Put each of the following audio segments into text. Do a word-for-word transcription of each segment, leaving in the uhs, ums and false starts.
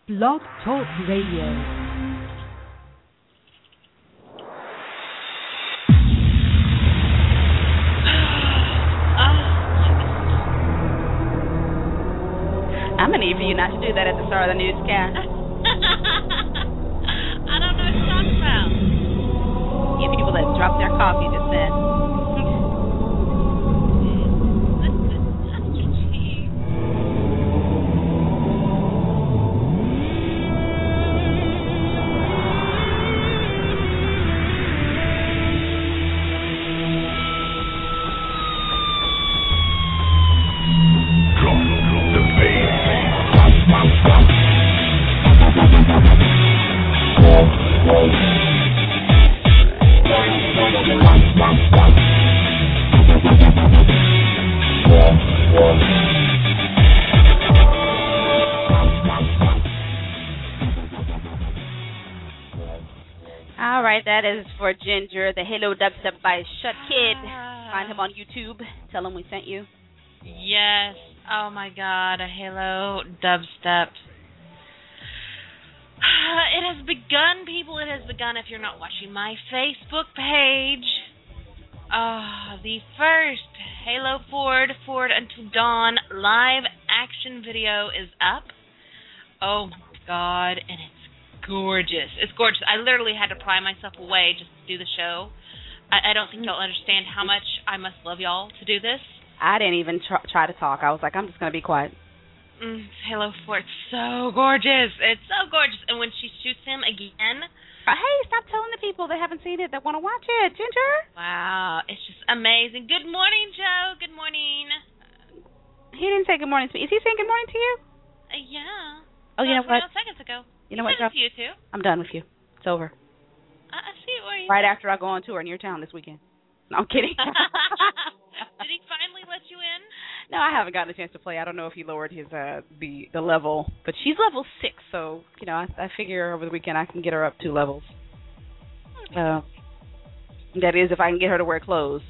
Blog Talk Radio. I'm gonna need for you not to do that at the start of the newscast. I don't know what you're talking about. You people that dropped their coffee just then. All right, that is for Ginger, the Halo Dubstep by Shut Kid. Find him on YouTube. Tell him we sent you. Yes. Oh, my God. A Halo Dubstep. It has begun, people. It has begun. If you're not watching my Facebook page, uh, the first Halo Forward, Forward Until Dawn live action video is up. Oh, my God. And it's gorgeous. It's gorgeous. I literally had to pry myself away just to do the show. I, I don't think y'all understand how much I must love y'all to do this. I didn't even try, try to talk. I was like, I'm just going to be quiet. Mm, Halo four, it's so gorgeous. It's so gorgeous. And when she shoots him again... Uh, hey, stop telling the people that haven't seen it that want to watch it, Ginger. Wow, it's just amazing. Good morning, Joe. Good morning. He didn't say good morning to me. Is he saying good morning to you? Uh, yeah. Oh, you know what? seconds ago. You know he what, Joe? You too. I'm done with you. It's over. Uh, I see where you Right after I go on tour in your town this weekend. No, I'm kidding. Did he finally let you in? No, I haven't gotten a chance to play. I don't know if he lowered his uh the the level, but she's level six, so you know I, I figure over the weekend I can get her up two levels. Uh, that is, if I can get her to wear clothes.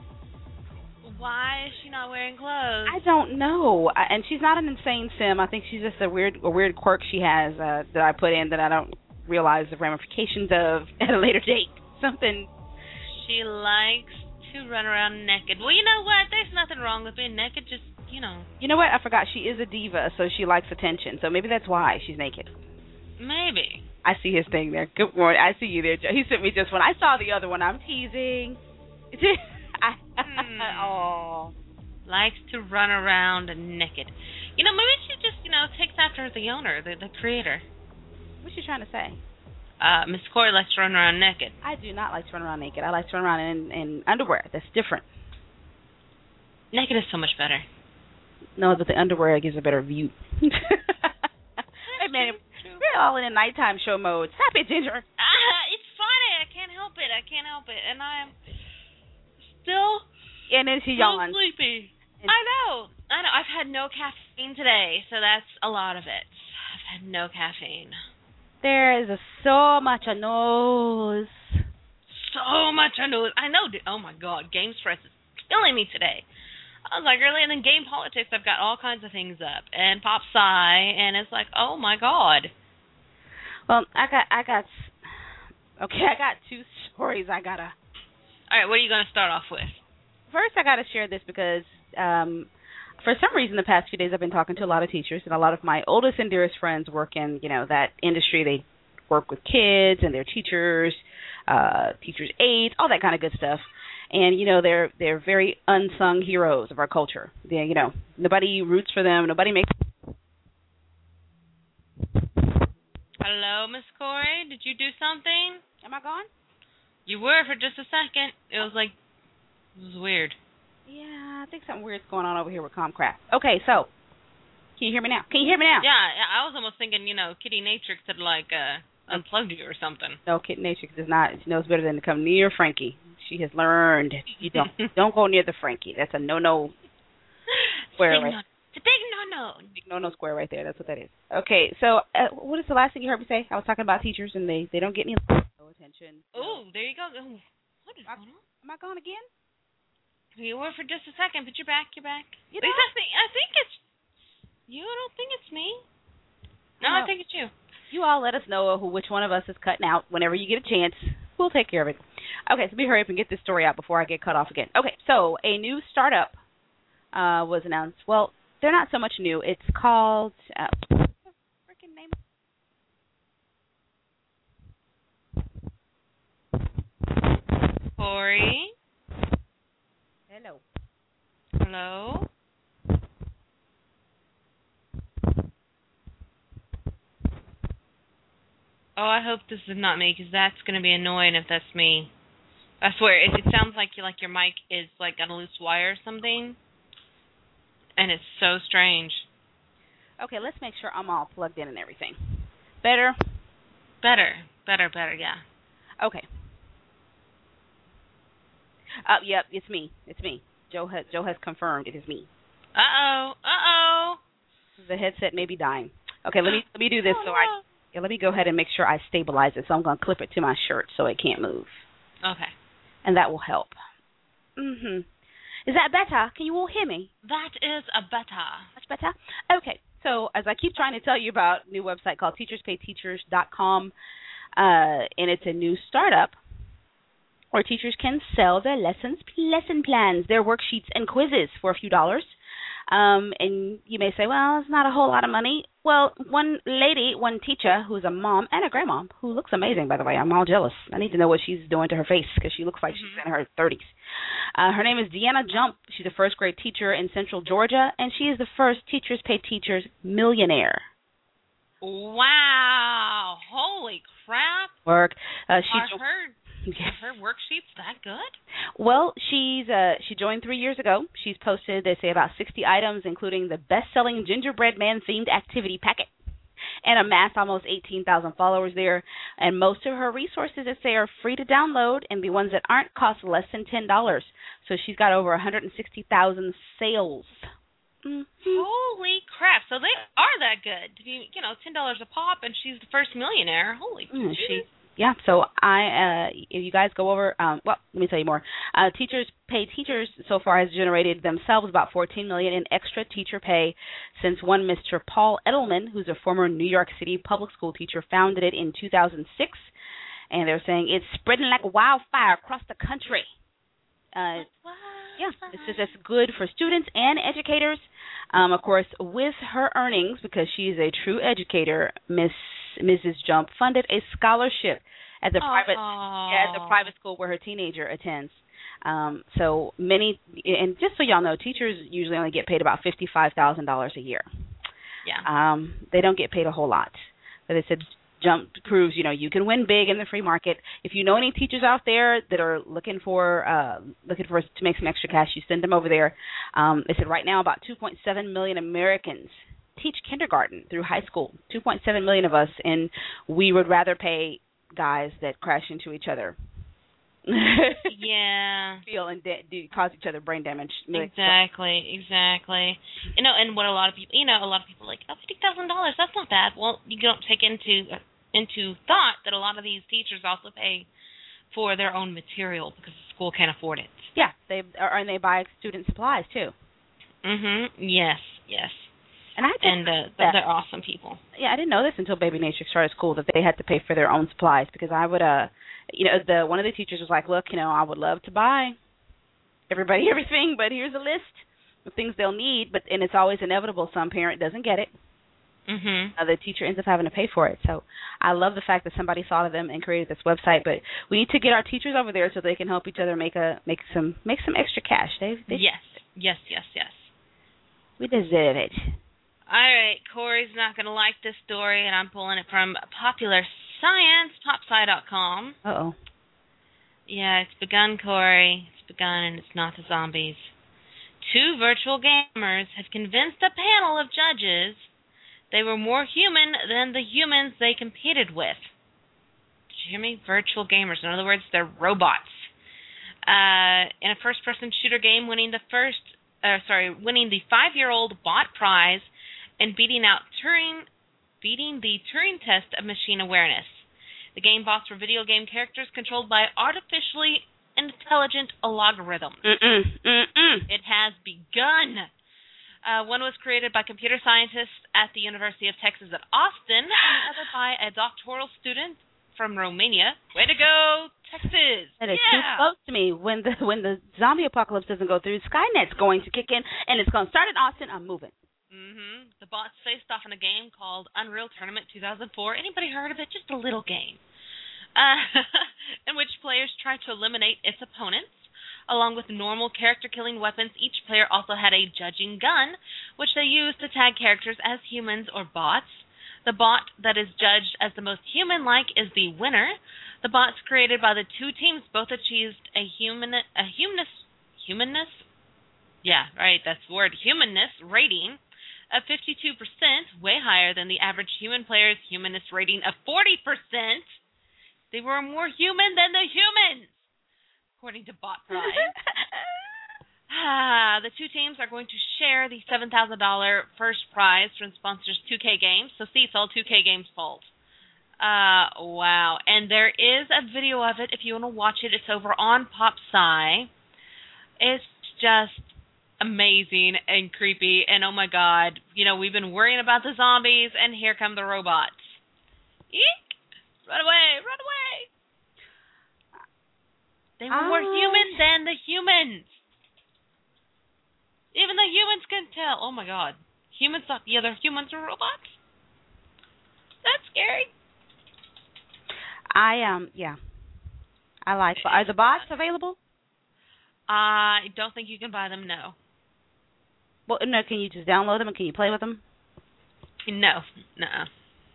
Why is she not wearing clothes? I don't know, I, and she's not an insane sim. I think she's just a weird a weird quirk she has uh, that I put in that I don't realize the ramifications of at a later date. Something. She likes to run around naked. Well, you know what? There's nothing wrong with being naked. Just, you know. You know what? I forgot. She is a diva, so she likes attention. So maybe that's why she's naked. Maybe. I see his thing there. Good morning. I see you there, Joe. He sent me just one. I saw the other one. I'm teasing. hmm. Oh. Likes to run around naked. You know, maybe she just, you know, takes after the owner, the, the creator. What's she trying to say? Uh, Miss Corey likes to run around naked. I do not like to run around naked. I like to run around in, in underwear. That's different. Naked is so much better. No, but the underwear gives a better view. Hey, man, we're all in a nighttime show mode. Stop it, Ginger. Uh, it's funny. I can't help it. I can't help it. And I'm still, and then she still yawns. sleepy. And I know. I know. I've had no caffeine today, so that's a lot of it. I've had no caffeine. There is a, so much a noise. So much a noise. I know, dude. Oh, my God. Game stress is killing me today. I was like, really? And then game politics, I've got all kinds of things up. And pop sci, and it's like, oh, my God. Well, I got, I got, okay, I got two stories I got to. All right, what are you going to start off with? First, I got to share this because um, for some reason the past few days I've been talking to a lot of teachers, and a lot of my oldest and dearest friends work in, you know, that industry. They work with kids and their teachers, uh, teachers' aides, all that kind of good stuff. And, you know, they're they're very unsung heroes of our culture. They, you know, nobody roots for them. Nobody makes. Hello, Miss Corey. Did you do something? Am I gone? You were for just a second. It was like, it was weird. Yeah, I think something weird's going on over here with Comcraft. Okay, so, can you hear me now? Can you hear me now? Yeah, I was almost thinking, you know, Kitty Natrix had, like, uh, unplugged you or something. No, Kitty Natrix does not. She knows better than to come near Frankie. She has learned. You don't don't go near the Frankie. That's a no-no square. Big right? no, it's a big no-no. Big no-no square right there. That's what that is. Okay, so uh, what is the last thing you heard me say? I was talking about teachers, and they, they don't get any no attention. Oh, there you go. Ooh, what is I, going on? Am I gone again? You were for just a second, but you're back. You're back. You At least know? I think I think it's you. I don't think it's me. No, I think it's you. You all let us know who, which one of us is cutting out whenever you get a chance. We'll take care of it. Okay, so let me hurry up and get this story out before I get cut off again. Okay, so a new startup uh, was announced. Well, they're not so much new. It's called... Uh, freaking name. Corey? Hello. Hello? Oh, I hope this is not me, because that's going to be annoying if that's me. I swear, it, it sounds like you like your mic is like got a loose wire or something, and it's so strange. Okay, let's make sure I'm all plugged in and everything. Better? Better, better, better, yeah. Okay. Uh, yep, it's me. It's me. Joe has Joe has confirmed it is me. Uh-oh, uh-oh. The headset may be dying. Okay, let me let me do this oh, so no. I yeah, let me go ahead and make sure I stabilize it. So I'm going to clip it to my shirt so it can't move. Okay. And that will help. Mhm. Is that better? Can you all hear me? That is a better. Much better? Okay. So as I keep trying to tell you about a new website called teachers pay teachers dot com, uh, and it's a new startup where teachers can sell their lessons, lesson plans, their worksheets, and quizzes for a few dollars. Um, and you may say, well, it's not a whole lot of money. Well, one lady, one teacher who's a mom and a grandma, who looks amazing, by the way. I'm all jealous. I need to know what she's doing to her face because she looks like mm-hmm. she's in her thirties. Uh, her name is Deanna Jump. She's a first grade teacher in Central Georgia, and she is the first Teachers Pay Teachers millionaire. Wow. Holy crap. Work. Uh, she Are her, are her worksheets that good? Well, she's uh, she joined three years ago. She's posted, they say, about sixty items, including the best-selling gingerbread man-themed activity packet, and amassed almost eighteen thousand followers there. And most of her resources, they say, are free to download, and the ones that aren't cost less than ten dollars. So she's got over one hundred sixty thousand sales. Mm-hmm. Holy crap! So they are that good. You, you know, ten dollars a pop, and she's the first millionaire. Holy mm, shit! She, yeah. So I, uh, if you guys go over, um, well, let me tell you more. Uh, Teachers Pay Teachers so far has generated themselves about fourteen million dollars in extra teacher pay since one Mister Paul Edelman, who's a former New York City public school teacher, founded it in two thousand six, and they're saying it's spreading like wildfire across the country. Uh, yeah, it's just it's good for students and educators. Um, of course, with her earnings, because she is a true educator, Miss Missus Jump funded a scholarship at the Aww. private yeah, at the private school where her teenager attends. Um, so many, and just so y'all know, teachers usually only get paid about fifty-five thousand dollars a year. Yeah. Um, they don't get paid a whole lot. But they said Jump proves, you know, you can win big in the free market. If you know any teachers out there that are looking for uh, looking for to make some extra cash, you send them over there. Um, they said right now about two point seven million Americans teach kindergarten through high school. two point seven million of us, and we would rather pay guys that crash into each other. Yeah. Feel and de- do cause each other brain damage. Exactly, exactly. You know, and what a lot of people, you know, a lot of people are like, oh, fifty thousand dollars, that's not bad. Well, you don't take into into thought that a lot of these teachers also pay for their own material because the school can't afford it. Yeah, they or, and they buy student supplies too. Mhm. Yes. Yes. And I and uh, they're awesome people. Yeah, I didn't know this until Baby Nature started school that they had to pay for their own supplies because I would uh, you know, the one of the teachers was like, look, you know, I would love to buy everybody everything, but here's a list of things they'll need, but and it's always inevitable some parent doesn't get it. Mhm. Uh, the teacher ends up having to pay for it. So I love the fact that somebody thought of them and created this website. But we need to get our teachers over there so they can help each other make a make some make some extra cash. They, they yes, yes, yes, yes. We deserve it. All right, Corey's not going to like this story, and I'm pulling it from Popular Science, popsci dot com. Uh oh. Yeah, it's begun, Corey. It's begun, and it's not the zombies. Two virtual gamers have convinced a panel of judges they were more human than the humans they competed with. Did you hear me? Virtual gamers. In other words, they're robots. Uh, in a first-person shooter game, winning the first, uh, sorry, winning the five-year-old bot prize and beating out Turing, beating the Turing test of machine awareness. The game bots were video game characters controlled by artificially intelligent algorithms. Mm-mm, mm-mm. It has begun. Uh, one was created by computer scientists at the University of Texas at Austin, and the other by a doctoral student from Romania. Way to go, Texas! That is yeah. too close to me. When the when the zombie apocalypse doesn't go through, Skynet's going to kick in, and it's going to start in Austin. I'm moving. Mm-hmm. The bots faced off in a game called Unreal Tournament two thousand four. Anybody heard of it? Just a little game. Uh, in which players tried to eliminate its opponents. Along with normal character-killing weapons, each player also had a judging gun, which they used to tag characters as humans or bots. The bot that is judged as the most human-like is the winner. The bots created by the two teams both achieved a human a humanness humanness yeah right that's the word humanness rating of fifty-two percent, way higher than the average human player's humanness rating of forty percent. They were more human than the humans, according to BotPrize. ah, the two teams are going to share the seven thousand dollars first prize from sponsors two K Games. So see, it's all two K Games' fault. Uh, wow. And there is a video of it if you want to watch it. It's over on PopSci. It's just amazing and creepy, and oh my god, you know, we've been worrying about the zombies, and here come the robots. Eek! Run away! Run away! They were more Uh, human than the humans. Even the humans can tell. Oh my god. Humans thought the other humans were robots? That's scary. I um yeah. I like. Are the bots available? I don't think you can buy them, no. Well, no. Can you just download them and can you play with them? No. Nuh-uh.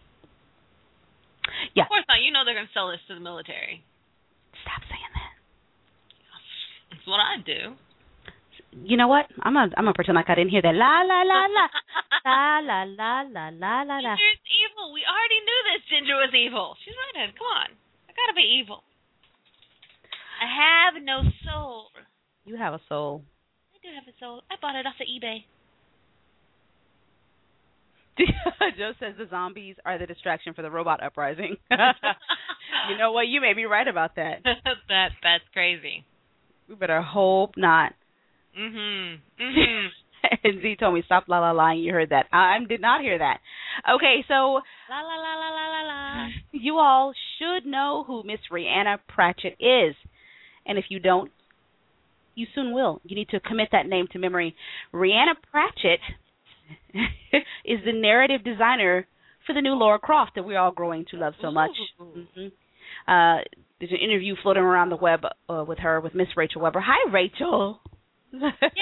Yeah. Of course not. You know they're going to sell this to the military. Stop saying that. That's what I do. You know what? I'm gonna I'm gonna pretend like I didn't hear that. La la la la la la la la la la la. Ginger's evil. We already knew this. Ginger was evil. She's redhead. Come on. I gotta be evil. I have no soul. You have a soul. I do have a soul. I bought it off of eBay. Joe says the zombies are the distraction for the robot uprising. You know what? You may be right about that. that that's crazy. We better hope not. Mhm. Mhm. And Z told me stop la la la. You heard that. I did not hear that. Okay, so La la la la la la la. you all should know who Miss Rhianna Pratchett is, and if you don't, you soon will. You need to commit that name to memory. Rhianna Pratchett is the narrative designer for the new Lara Croft that we're all growing to love so much. Mm-hmm. Uh, there's an interview floating around the web uh, with her, with Miss Rachel Weber. Hi, Rachel. Yay!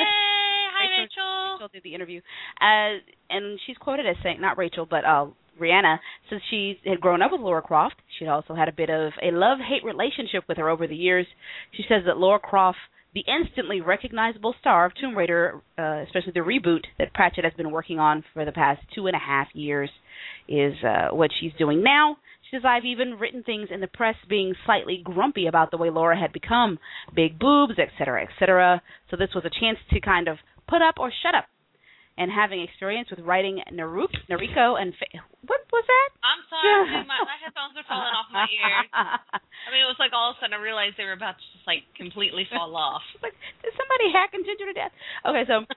Hi, Rachel. Rachel did the interview. Uh, and she's quoted as saying, not Rachel, but uh, Rhianna, since she had grown up with Lara Croft, she also had a bit of a love-hate relationship with her over the years. She says that Lara Croft, the instantly recognizable star of Tomb Raider, uh, especially the reboot that Pratchett has been working on for the past two and a half years, is uh, what she's doing now. She says, I've even written things in the press being slightly grumpy about the way Laura had become, big boobs, et cetera, et cetera. So this was a chance to kind of put up or shut up. And having experience with writing Naruto, Nariko, and Fa- what was that? I'm sorry, dude, my, my headphones are falling off my ears. I mean, it was like all of a sudden I realized they were about to just like completely fall off. Like, did somebody hack and Ginger to death? Okay, so,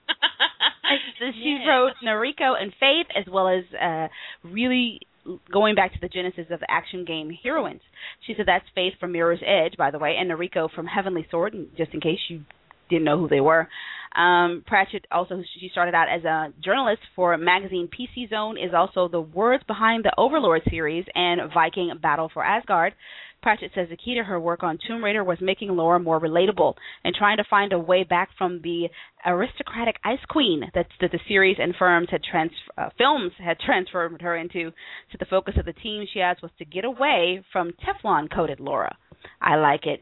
so she Yeah. wrote Nariko and Faith, as well as uh, really going back to the genesis of action game heroines. She said that's Faith from Mirror's Edge, by the way, and Nariko from Heavenly Sword, just in case you didn't know who they were. Um, Pratchett also, she started out as a journalist for magazine P C Zone, is also the words behind the Overlord series and Viking Battle for Asgard. Pratchett says the key to her work on Tomb Raider was making Laura more relatable and trying to find a way back from the aristocratic Ice Queen that, that the series and firms had trans, uh, films had transformed her into. So the focus of the team, she adds, was to get away from Teflon-coated Laura. I like it.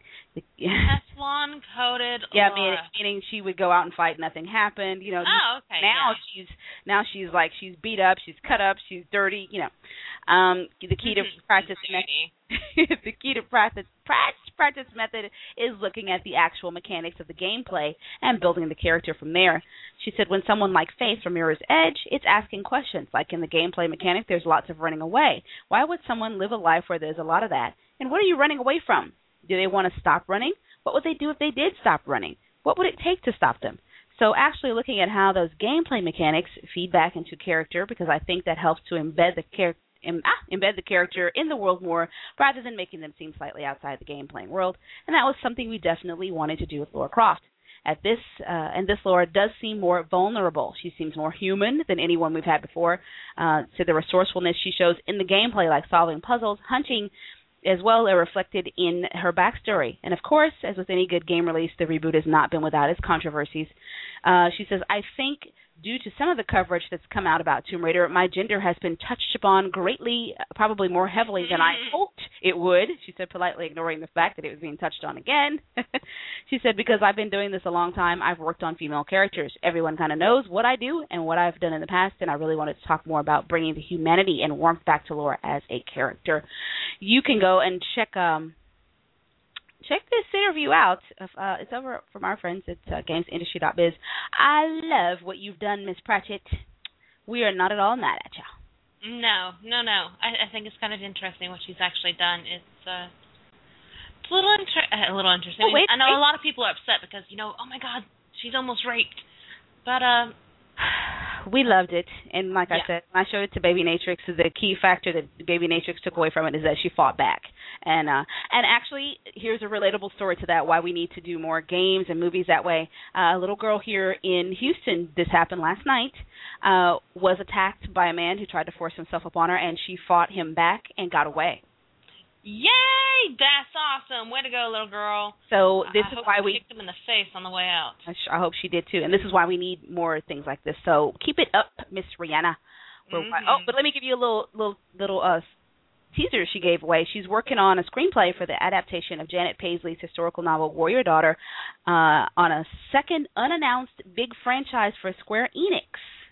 Teflon coated. Yeah, meaning, meaning she would go out and fight, nothing happened. You know. Oh, okay. Now yeah. she's now she's like she's beat up, she's cut up, she's dirty. You know. Um, the key to practice me- the key to practice practice practice method is looking at the actual mechanics of the gameplay and building the character from there. She said when someone like Faith from Mirror's Edge, it's asking questions like in the gameplay mechanic. There's lots of running away. Why would someone live a life where there's a lot of that? And what are you running away from? Do they want to stop running? What would they do if they did stop running? What would it take to stop them? So actually looking at how those gameplay mechanics feed back into character, because I think that helps to embed the character. Ah, embed the character in the world more rather than making them seem slightly outside the game playing world, and that was something we definitely wanted to do with Lara Croft. At this, uh, and this Lara does seem more vulnerable. She seems more human than anyone we've had before. Uh, so the resourcefulness she shows in the gameplay, like solving puzzles, hunting, as well, are reflected in her backstory. And of course, as with any good game release, the reboot has not been without its controversies. Uh, she says, I think due to some of the coverage that's come out about Tomb Raider, my gender has been touched upon greatly, probably more heavily than I hoped it would. She said, politely ignoring the fact that it was being touched on again. She said, because I've been doing this a long time, I've worked on female characters. Everyone kind of knows what I do and what I've done in the past, and I really wanted to talk more about bringing the humanity and warmth back to Lara as a character. You can go and check um, check this interview out. Uh, it's over from our friends at uh, games industry dot biz. I love what you've done, Miss Pratchett. We are not at all mad at you. No, no, no. I, I think it's kind of interesting what she's actually done. It's, uh, it's a little inter- a little interesting. Oh, wait, I know wait. a lot of people are upset because, you know, oh my God, she's almost raped. But, um... we loved it, and like yeah. I said, when I showed it to Baby Natrix, the key factor that Baby Natrix took away from it is that she fought back. And uh, and actually, here's a relatable story to that, why we need to do more games and movies that way. Uh, a little girl here in Houston, this happened last night, uh, was attacked by a man who tried to force himself upon her, and she fought him back and got away. Yay! That's awesome. Way to go, little girl. So this I is hope why you we kicked him in the face on the way out. I, sh- I hope she did too, and this is why we need more things like this. So keep it up, Miss Rihanna. Mm-hmm. Oh, but let me give you a little little little uh, teaser she gave away. She's working on a screenplay for the adaptation of Janet Paisley's historical novel Warrior Daughter, uh, on a second unannounced big franchise for Square Enix.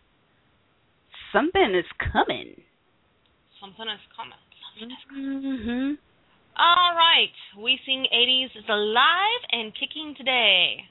Something is coming. Something is coming. Something is coming. Mm-hmm. All right. We Sing eighties is alive and kicking today.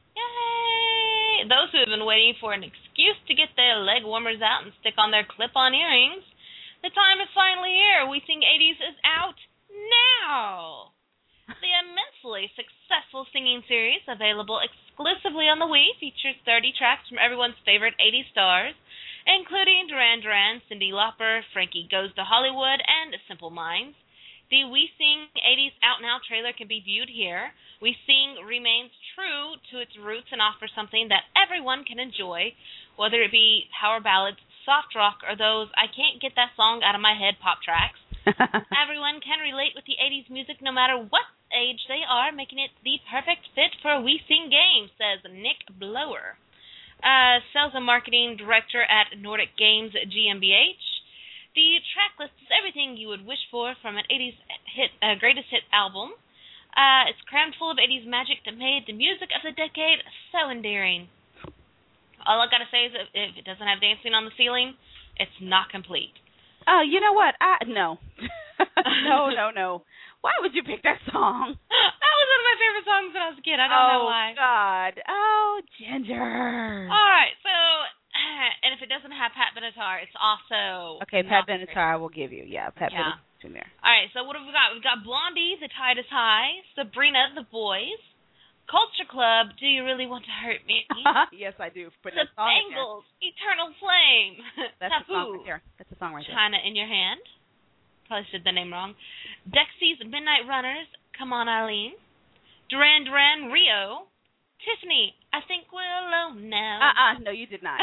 Yay! Those who have been waiting for an excuse to get their leg warmers out and stick on their clip-on earrings, the time is finally here. We Sing eighties is out now. The immensely successful singing series, available exclusively on the Wii, features thirty tracks from everyone's favorite eighties stars, including Duran Duran, Cyndi Lauper, Frankie Goes to Hollywood, and Simple Minds. The We Sing eighties Out Now trailer can be viewed here. We Sing remains true to its roots and offers something that everyone can enjoy, whether it be power ballads, soft rock, or those I can't get that song out of my head pop tracks. Everyone can relate with the eighties music no matter what age they are, making it the perfect fit for a We Sing game, says Nick Blower, uh, sales and marketing director at Nordic Games GmbH. The track list is everything you would wish for from an eighties hit, uh, greatest hit album. Uh, it's crammed full of eighties magic that made the music of the decade so endearing. All I gotta say is that if it doesn't have dancing on the ceiling, it's not complete. Oh, you know what? I no, no, no, no. Why would you pick that song? That was one of my favorite songs when I was a kid. I don't oh, know why. Oh God! Oh, Ginger. All right, so. And if it doesn't have Pat Benatar, it's also... Okay, Pat Benatar I will give you. Yeah, Pat yeah. Benatar's in there. All right, so what have we got? We've got Blondie, The Tide is High, Sabrina, The Boys, Culture Club, Do You Really Want to Hurt Me? Yes, I do. The Bangles, Eternal Flame, That's Taboo, the song right there. That's the song right there. China in Your Hand. Probably said the name wrong. Dexy's Midnight Runners, Come On Eileen, Duran Duran, Rio, Tiffany, I Think We're Alone Now. Uh-uh, no, you did not.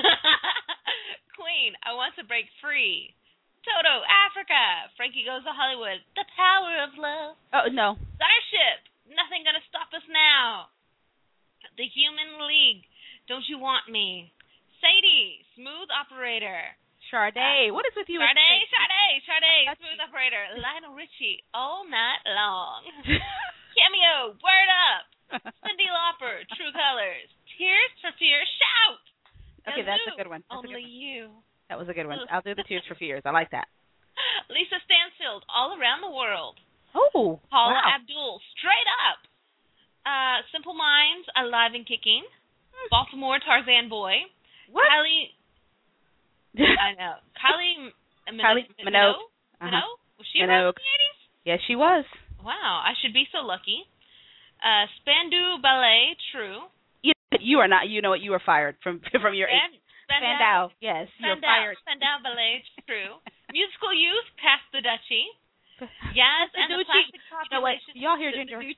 Queen, I Want to Break Free. Toto, Africa. Frankie Goes to Hollywood. The Power of Love. Oh, no. Starship, Nothing Gonna Stop Us Now. The Human League, Don't You Want Me. Sadie, Smooth Operator. Sade, uh, what is with you? Sade, Sade, Sade, Smooth Operator. Lionel Richie, All Night Long. Cameo, Word Up. Cyndi Lauper, True Colors. Tears for Fears, Shout. Okay, that's a good one. That's Only good one. You. That was a good one. I'll do the Tears for Fears. I like that. Lisa Stansfield, All Around the World. Oh, Paula wow. Abdul, Straight Up. Uh, Simple Minds, Alive and Kicking. Hmm. Baltimore, Tarzan Boy. What? Kylie. I know. Kylie. Min- Kylie Minogue. Minogue. Uh-huh. Minogue? Was she Minogue. around in the eighties? Yes, she was. Wow, I should be so lucky. Uh, Spandu Ballet, True. You are not. You know what? You were fired from from your Fan, Spandau. Yes, you're Spandau. fired. Spandau Ballet. True. Musical Youth passed the Duchy. Yes, and the plastic population. You know what? Y'all hear the, Ginger? The,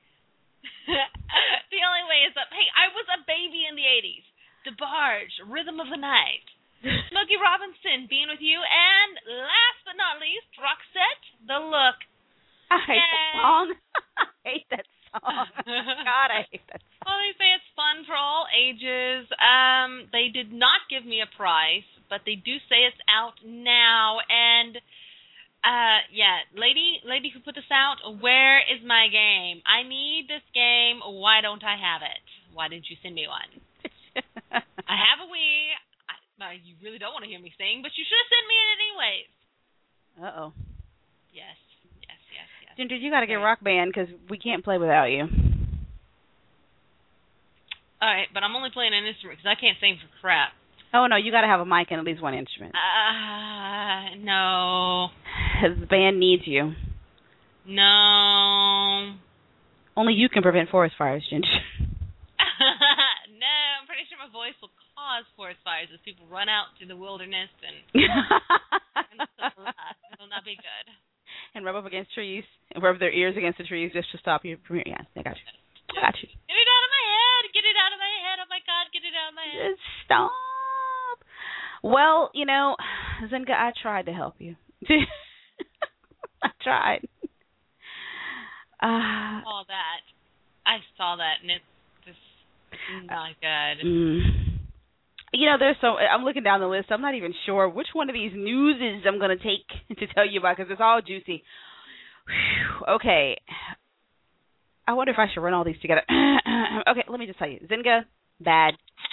the only way is up. Hey, I was a baby in the eighties. DeBarge, Rhythm of the Night. Smokey Robinson, Being With You, and last but not least, Roxette, The Look. I hate Yay. that song. I hate that song. God, I hate that song. Well, they say it's fun for all ages. Um, they did not give me a price, but they do say it's out now. And uh, yeah, lady, lady who put this out, where is my game? I need this game. Why don't I have it? Why didn't you send me one? I have a Wii. I, uh, you really don't want to hear me sing, but you should have sent me it anyways. Uh oh. Yes, yes, yes, yes. Ginger, you got to get Rock Band because we can't play without you. All right, but I'm only playing an instrument because I can't sing for crap. Oh no, you got to have a mic and at least one instrument. Uh, no. The band needs you. No. Only you can prevent forest fires, Ginger. No, I'm pretty sure my voice will cause forest fires as people run out to the wilderness and, and it will not be good. And rub up against trees and rub their ears against the trees just to stop you from hearing. Yeah, I got you. I got you. Get it out of my head. Get it out of my head. Oh my God, get it out of my head. Just stop. Well, you know, Zenga, I tried to help you. I tried. Uh, I saw that. I saw that, and it's just not good. Mm. You know, there's so I'm looking down the list. I'm not even sure which one of these newses I'm going to take to tell you about because it's all juicy. Whew. Okay. I wonder if I should run all these together. Okay, let me just tell you. Zynga, bad.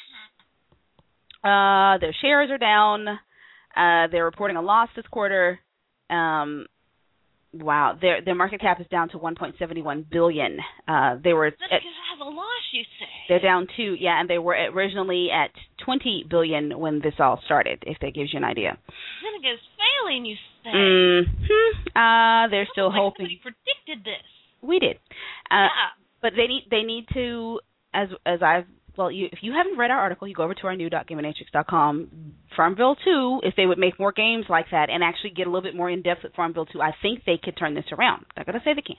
Uh, their shares are down. Uh, they're reporting a loss this quarter. Um, wow, their their market cap is down to one point seven one billion dollars. Uh, they were That's at, because I have a loss, you say. They're down too, yeah, and they were originally at twenty billion dollars when this all started. If that gives you an idea. Zynga's failing, you say. Mm-hmm. Uh, they're still like hoping. Somebody predicted this. We did. Uh, yeah. But they need they need to, as as I've, well, you, if you haven't read our article, you go over to our new dot gameonatrix dot com. Farmville two, if they would make more games like that and actually get a little bit more in-depth with Farmville two, I think they could turn this around. I'm not going to say they can.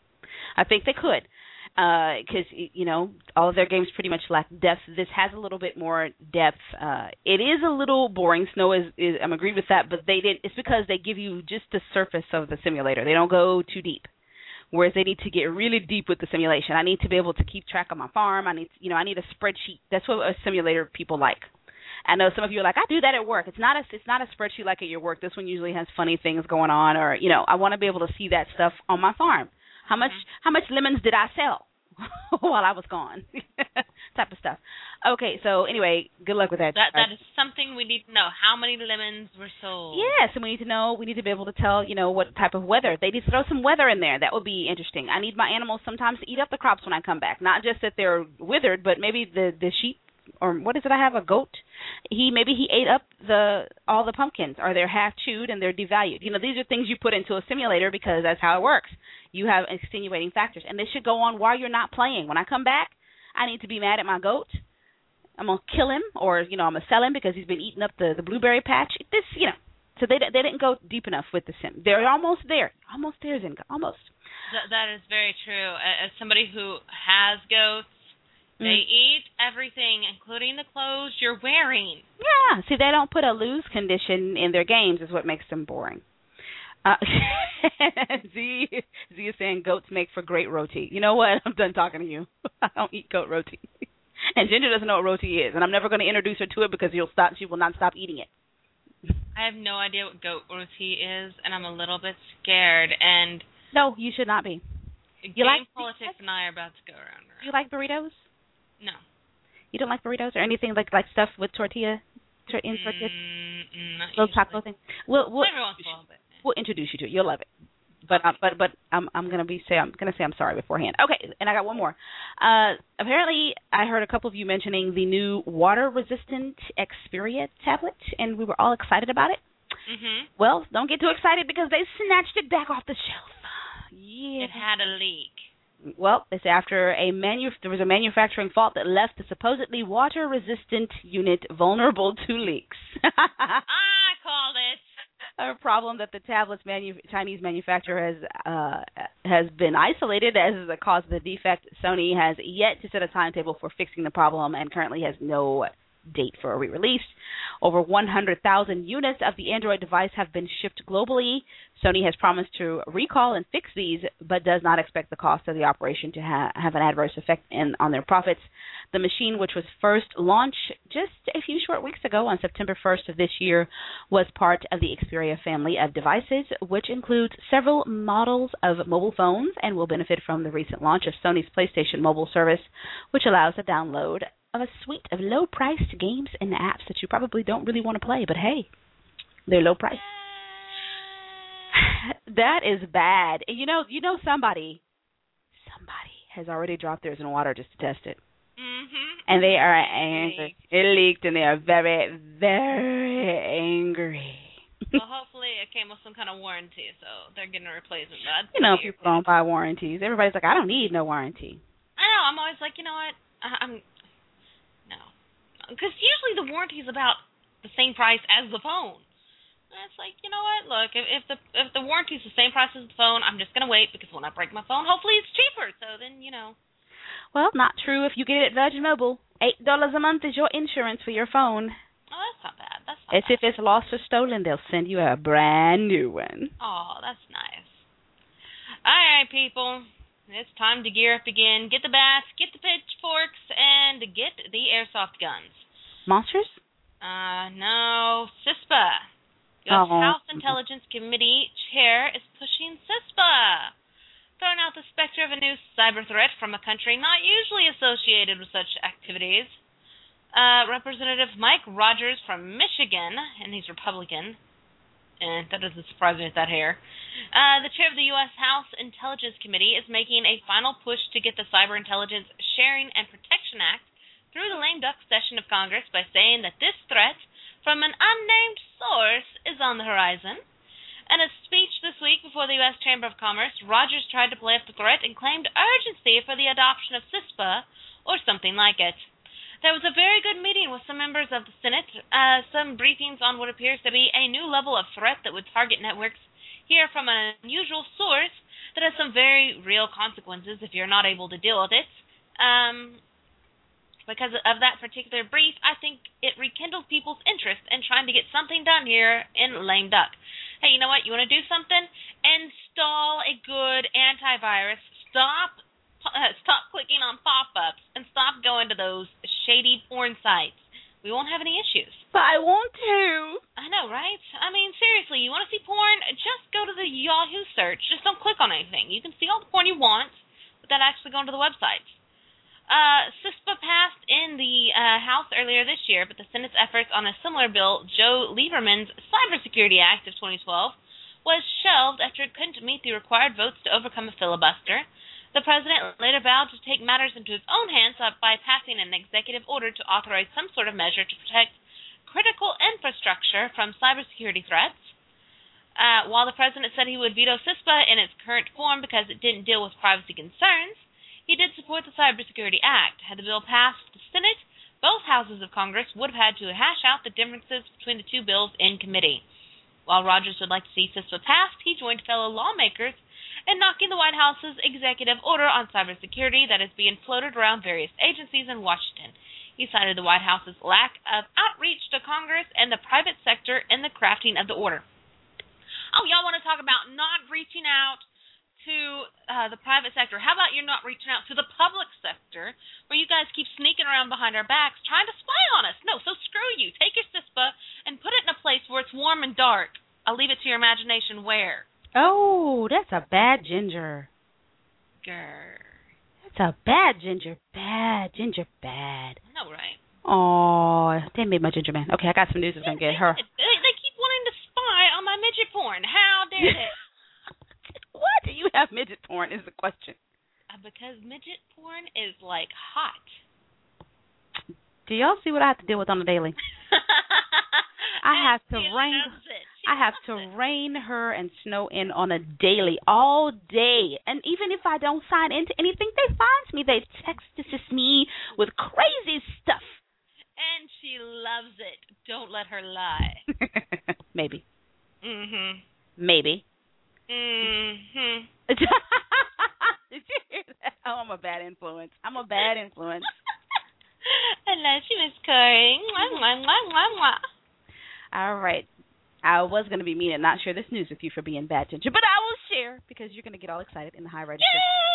I think they could. Because, uh, you know, all of their games pretty much lack depth. This has a little bit more depth. Uh, it is a little boring. Snow is, is, I'm agreed with that, but they did. It's because they give you just the surface of the simulator. They don't go too deep. Whereas they need to get really deep with the simulation. I need to be able to keep track of my farm. I need, to, you know, I need a spreadsheet. That's what a simulator people like. I know some of you are like, I do that at work. It's not a, it's not a spreadsheet like at your work. This one usually has funny things going on, or you know, I want to be able to see that stuff on my farm. How much, mm-hmm. how much lemons did I sell while I was gone? Type of stuff. Okay, so anyway, good luck with that. That that is something we need to know. How many lemons were sold? Yes, and we need to know. We need to be able to tell, you know, what type of weather. They need to throw some weather in there. That would be interesting. I need my animals sometimes to eat up the crops when I come back. Not just that they're withered, but maybe the the sheep, or what is it? I have a goat. He maybe he ate up the all the pumpkins, or they're half chewed and they're devalued. You know, these are things you put into a simulator because that's how it works. You have extenuating factors, and this should go on while you're not playing. When I come back, I need to be mad at my goat. I'm gonna kill him, or you know, I'm gonna sell him because he's been eating up the, the blueberry patch. This, you know, so they they didn't go deep enough with the sim. They're almost there, almost there, Zinga, almost. That, that is very true. As somebody who has goats, mm. they eat everything, including the clothes you're wearing. Yeah, see, they don't put a lose condition in their games, is what makes them boring. Uh, Z, Z is saying goats make for great roti. You know what? I'm done talking to you. I don't eat goat roti. And Ginger doesn't know what roti is, and I'm never going to introduce her to it because you'll stop. She will not stop eating it. I have no idea what goat roti is, and I'm a little bit scared. And no, you should not be. You game like politics and I are about to go around. around. You like burritos? No. You don't like burritos or anything like like stuff with tortilla in tortilla? Mm, not little usually. taco thing. We'll, we'll, Every once in a while, but we'll introduce you to it. You'll love it. But uh, but but I'm I'm gonna be say I'm gonna say I'm sorry beforehand. Okay, and I got one more. Uh, apparently, I heard a couple of you mentioning the new water-resistant Xperia tablet, and we were all excited about it. Mm-hmm. Well, don't get too excited because they snatched it back off the shelf. Yeah, it had a leak. Well, it's after a manu- there was a manufacturing fault that left the supposedly water-resistant unit vulnerable to leaks. I called it. A problem that the tablet's manu- Chinese manufacturer has uh, has been isolated as the cause of the defect. Sony has yet to set a timetable for fixing the problem and currently has no date for a re-release. Over one hundred thousand units of the Android device have been shipped globally. Sony has promised to recall and fix these, but does not expect the cost of the operation to ha- have an adverse effect in, on their profits. The machine, which was first launched just a few short weeks ago on September first of this year, was part of the Xperia family of devices, which includes several models of mobile phones and will benefit from the recent launch of Sony's PlayStation Mobile service, which allows the download of a suite of low-priced games and apps that you probably don't really want to play, but hey, they're low priced. That is bad. You know, you know somebody, somebody has already dropped theirs in the water just to test it. Mm-hmm. And they are angry. It leaked, and they are very, very angry. Well, hopefully it came with some kind of warranty, so they're getting a replacement. But you know, people don't buy warranties. Everybody's like, I don't need no warranty. I know. I'm always like, you know what? I, I'm no, because usually the warranty is about the same price as the phone. And it's like, you know what? Look, if, if the if the warranty is the same price as the phone, I'm just gonna wait because when I break my phone, hopefully it's cheaper. So then, you know. Well, not true if you get it at Virgin Mobile. Eight dollars a month is your insurance for your phone. Oh, that's not bad. That's not It's bad. if it's lost or stolen, they'll send you a brand new one. Oh, that's nice. All right, people. It's time to gear up again. Get the bats, get the pitchforks, and get the airsoft guns. Monsters? Uh, no. CISPA. U S Oh. House Intelligence Committee chair is pushing CISPA, throwing out the specter of a new cyber threat from a country not usually associated with such activities. Uh, Representative Mike Rogers from Michigan, and he's Republican, and that doesn't surprise me with that hair. Uh, the chair of the U S House Intelligence Committee is making a final push to get the Cyber Intelligence Sharing and Protection Act through the lame duck session of Congress by saying that this threat from an unnamed source is on the horizon. In a speech this week before the U S Chamber of Commerce, Rogers tried to play up the threat and claimed urgency for the adoption of CISPA or something like it. There was a very good meeting with some members of the Senate, uh, some briefings on what appears to be a new level of threat that would target networks here from an unusual source that has some very real consequences if you're not able to deal with it. Um, because of that particular brief, I think it rekindled people's interest in trying to get something done here in lame duck. Hey, you know what? You want to do something? Install a good antivirus. Stop uh, stop clicking on pop-ups and stop going to those shady porn sites. We won't have any issues. But I want to. I know, right? I mean, seriously, you want to see porn? Just go to the Yahoo search. Just don't click on anything. You can see all the porn you want without actually going to the websites. Uh, CISPA passed in the uh, House earlier this year, but the Senate's efforts on a similar bill, Joe Lieberman's Cybersecurity Act of twenty twelve, was shelved after it couldn't meet the required votes to overcome a filibuster. The president later vowed to take matters into his own hands by passing an executive order to authorize some sort of measure to protect critical infrastructure from cybersecurity threats. Uh, while the president said he would veto CISPA in its current form because it didn't deal with privacy concerns, he did support the Cybersecurity Act. Had the bill passed the Senate, both houses of Congress would have had to hash out the differences between the two bills in committee. While Rogers would like to see CISPA passed, he joined fellow lawmakers in knocking the White House's executive order on cybersecurity that is being floated around various agencies in Washington. He cited the White House's lack of outreach to Congress and the private sector in the crafting of the order. Oh, y'all want to talk about not reaching out to uh, the private sector? How about you're not reaching out to the public sector, where you guys keep sneaking around behind our backs trying to spy on us? No, so screw you. Take your CISPA and put it in a place where it's warm and dark. I'll leave it to your imagination where. Oh, that's a bad ginger. Grr. That's a bad ginger. Bad ginger. Bad. I know, right? Oh, they made my ginger man. Okay, I got some news that's gonna get her. They, they keep wanting to spy on my midget porn. How dare they? What? Do you have midget porn is the question. Uh, because midget porn is, like, hot. Do y'all see what I have to deal with on the daily? I have to She wrangle. loves it. She I have to rain her and snow in on a daily, all day. And even if I don't sign into anything, they find me. They text me with crazy stuff. And she loves it. Don't let her lie. Maybe. Mhm. Maybe. Mhm. Did you hear that? Oh, I'm a bad influence. I'm a bad influence. I love you, Miss Corey. Mwah, mwah, mwah, mwah, mwah. All right. I was going to be mean and not share this news with you for being bad, Ginger, but I will share because you're going to get all excited in the high register.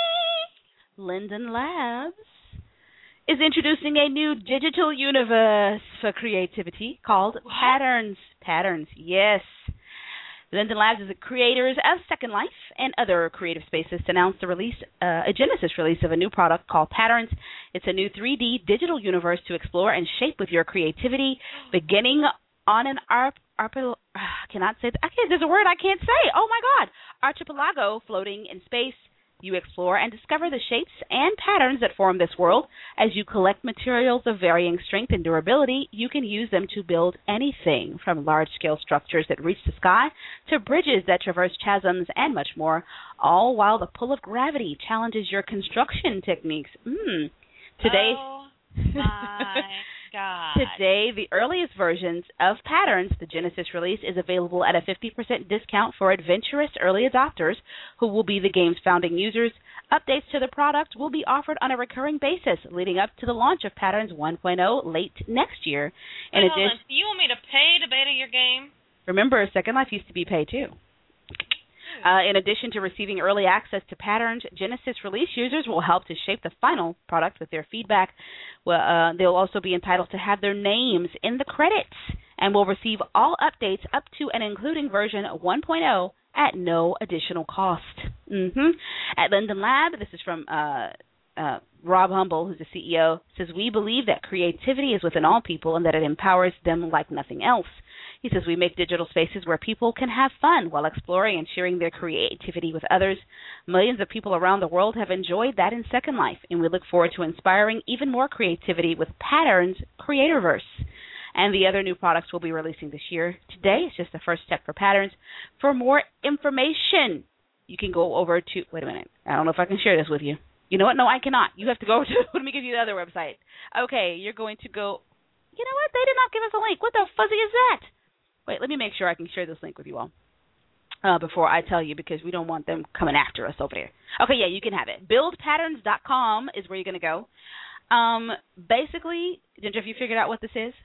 Yay! Linden Labs is introducing a new digital universe for creativity called What? Patterns. Patterns, yes. Linden Labs is the creators of Second Life and other creative spaces to announce the release, uh, a Genesis release of a new product called Patterns. It's a new three D digital universe to explore and shape with your creativity, beginning on an arp, arp, uh, cannot say, that. Okay, there's a word I can't say. Oh my God. Archipelago floating in space. You explore and discover the shapes and patterns that form this world. As you collect materials of varying strength and durability, you can use them to build anything from large-scale structures that reach the sky to bridges that traverse chasms and much more, all while the pull of gravity challenges your construction techniques. Mm. Today, Oh, my God. Today, the earliest versions of Patterns, the Genesis release, is available at a fifty percent discount for adventurous early adopters who will be the game's founding users. Updates to the product will be offered on a recurring basis leading up to the launch of Patterns one point oh late next year. In Wait, hold addition, on. Do you want me to pay to beta your game? remember, Second Life used to be pay too. Uh, in addition to receiving early access to Patterns, Genesis release users will help to shape the final product with their feedback. Well, uh, they'll also be entitled to have their names in the credits and will receive all updates up to and including version one point oh at no additional cost. Mm-hmm. At Linden Lab, this is from uh, uh, Rob Humble, who's the C E O, says, "We believe that creativity is within all people and that it empowers them like nothing else." He says, "We make digital spaces where people can have fun while exploring and sharing their creativity with others. Millions of people around the world have enjoyed that in Second Life, and we look forward to inspiring even more creativity with Patterns Creatorverse and the other new products we'll be releasing this year. Today is just the first step for Patterns. For more information, you can go over to, wait a minute, I don't know if I can share this with you. You know what? No, I cannot. You have to go to, let me give you the other website. Okay, you're going to go, you know what? They did not give us a link. What the fuzzy is that? Wait, let me make sure I can share this link with you all uh, before I tell you because we don't want them coming after us over there. Okay, yeah, you can have it. build patterns dot com is where you're going to go. Um, basically, Ginger, have you figured out what this is?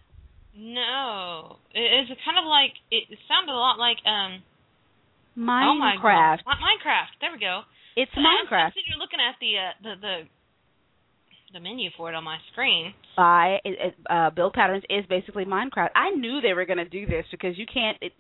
No. It, it's kind of like, it sounded a lot like, um, Minecraft. oh my God. Minecraft. There we go. It's So Minecraft. I'm you're looking at the, uh, the, the, the menu for it on my screen. By it, it, uh, Build Patterns is basically Minecraft. I knew they were going to do this because you can't. It,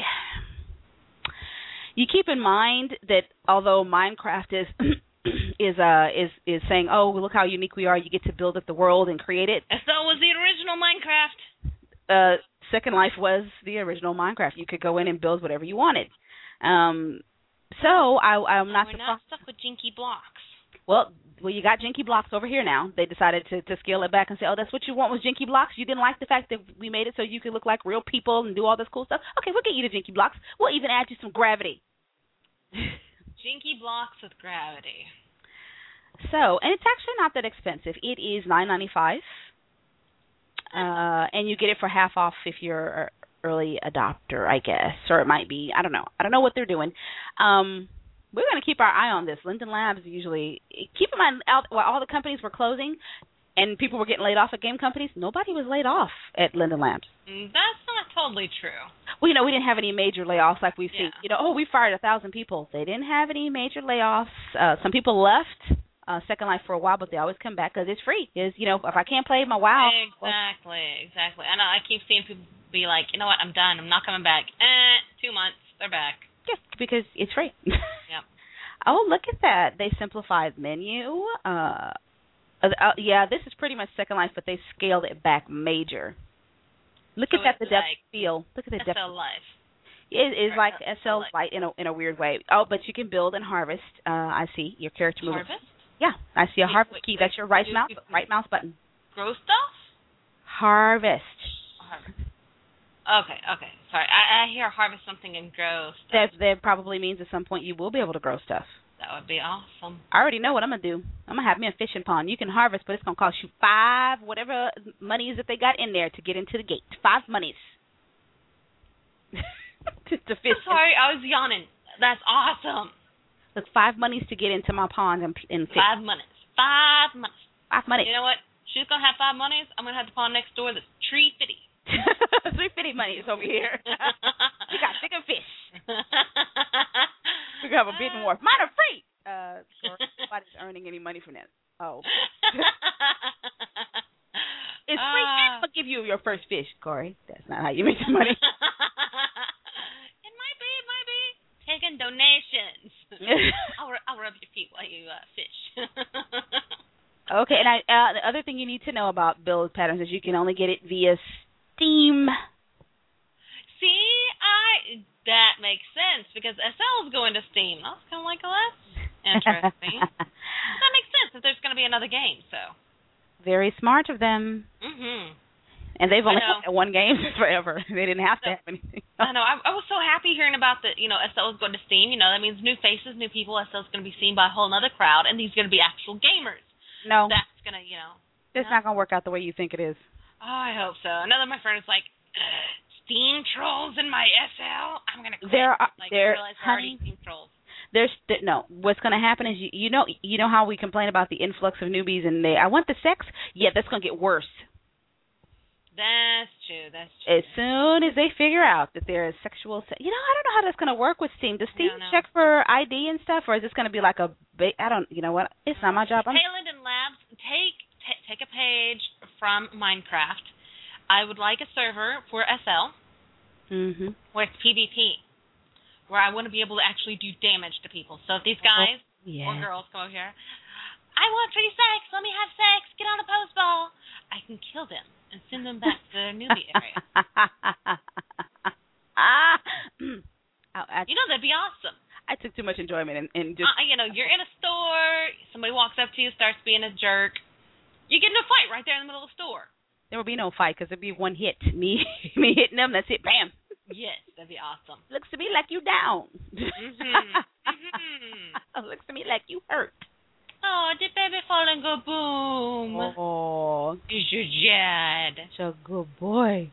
you keep in mind that although Minecraft is is uh is is saying, oh, look how unique we are. You get to build up the world and create it. And so was the original Minecraft. Uh, Second Life was the original Minecraft. You could go in and build whatever you wanted. Um, so I, I'm so not we're surprised. not stuck with jinky blocks. Well, well, you got Jinky Blocks over here now. They decided to, to scale it back and say, oh, that's what you want was Jinky Blocks? You didn't like the fact that we made it so you could look like real people and do all this cool stuff? Okay, we'll get you to Jinky Blocks. We'll even add you some gravity. Jinky blocks with gravity. So, and it's actually not that expensive. It is nine ninety-five, uh, and you get it for half off if you're an early adopter, I guess, or it might be. I don't know. I don't know what they're doing. Um, we're going to keep our eye on this. Linden Labs usually, keep in mind, out, while all the companies were closing and people were getting laid off at game companies, nobody was laid off at Linden Labs. Mm, that's not totally true. Well, you know, we didn't have any major layoffs like we've seen. Yeah. You know, oh, we fired a thousand people. They didn't have any major layoffs. Uh, some people left uh, Second Life for a while, but they always come back because it's free. Is you know, if I can't play my WoW. Exactly, well, exactly. I know. I keep seeing people be like, you know what, I'm done. I'm not coming back. Eh, two months. They're back. Yeah, because it's free. Yep. Oh, look at that. They simplified menu. Uh, uh, uh, yeah, this is pretty much Second Life, but they scaled it back major. Look So at that, the it's depth like feel. Look at the S depth. L Life. It is Or like S S L Life. Light in a in a weird way. Oh, but you can build and harvest. Uh, I see your character moving. Harvest? Yeah, I see a Wait, harvest wait, key. wait. That's your right You- mouse you- right mouse button. Grow stuff? Harvest. Harvest. Okay, okay. sorry. I, I hear harvest something and grow That stuff. that probably means at some point you will be able to grow stuff. That would be awesome. I already know what I'm gonna do. I'm gonna have me a fishing pond. You can harvest, but it's gonna cost you five whatever monies that they got in there to get into the gate. Five monies. to, to fish. I'm sorry, I was yawning. That's awesome. Look, five monies to get into my pond and, and fish. Five monies. Five monies. Five monies. You know what? She's gonna have five monies. I'm gonna have the pond next door that's tree fifty. Three fifty monies over here. We got bigger fish. We have a bit more. Mine are free. Uh, nobody's earning any money from that. Oh. It's free. Uh, I'll give you your first fish, Corey. That's not how you make the money. It might be, it might be. Taking donations. I'll, I'll rub your feet while you uh, fish. Okay, and I, uh, the other thing you need to know about Build Patterns is you can only get it via Steam. See, I that makes sense because S L is going to Steam. I was kind of like, oh, that's interesting. That makes sense if there's going to be another game. So very smart of them. Mhm. And they've only had one game forever. They didn't have to have anything else. I know. I, I was so happy hearing about the, you know, S L is going to Steam. You know, that means new faces, new people. S L is going to be seen by a whole other crowd, and these are going to be actual gamers. No. That's going to, you know. It's no. not going to work out the way you think it is. Oh, I hope so. Another of my friends like, Steam trolls in my S L? I'm going to quit. There are, like, there, realize there are already Steam trolls. There's th- no. What's going to happen is you, you know you know how we complain about the influx of newbies and they I want the sex. Yeah, that's going to get worse. That's true. That's true. As soon as they figure out that there is sexual, se- you know, I don't know how that's going to work with Steam. Does Steam check for I D and stuff, or is this going to be like a? Ba- I don't. You know what? It's not my job. I'm- Tailend and Labs, take t- take a page from Minecraft. I would like a server for S L mm-hmm. where it's PvP, where I want to be able to actually do damage to people. So if these guys oh, yeah. or girls come over here, I want free sex. Let me have sex. Get on a post ball. I can kill them and send them back to their newbie area. You know, that'd be awesome. I took too much enjoyment in, in just... Uh, you know, you're in a store, somebody walks up to you, starts being a jerk. You get in a fight right there in the middle of the store. There will be no fight because it'd be one hit. Me me hitting them, that's it, bam. Yes, that'd be awesome. Looks to me like you down. Mm-hmm. Mm-hmm. Looks to me like you hurt. Oh, did baby fall and go boom? Oh. Is your dad. Such a good boy.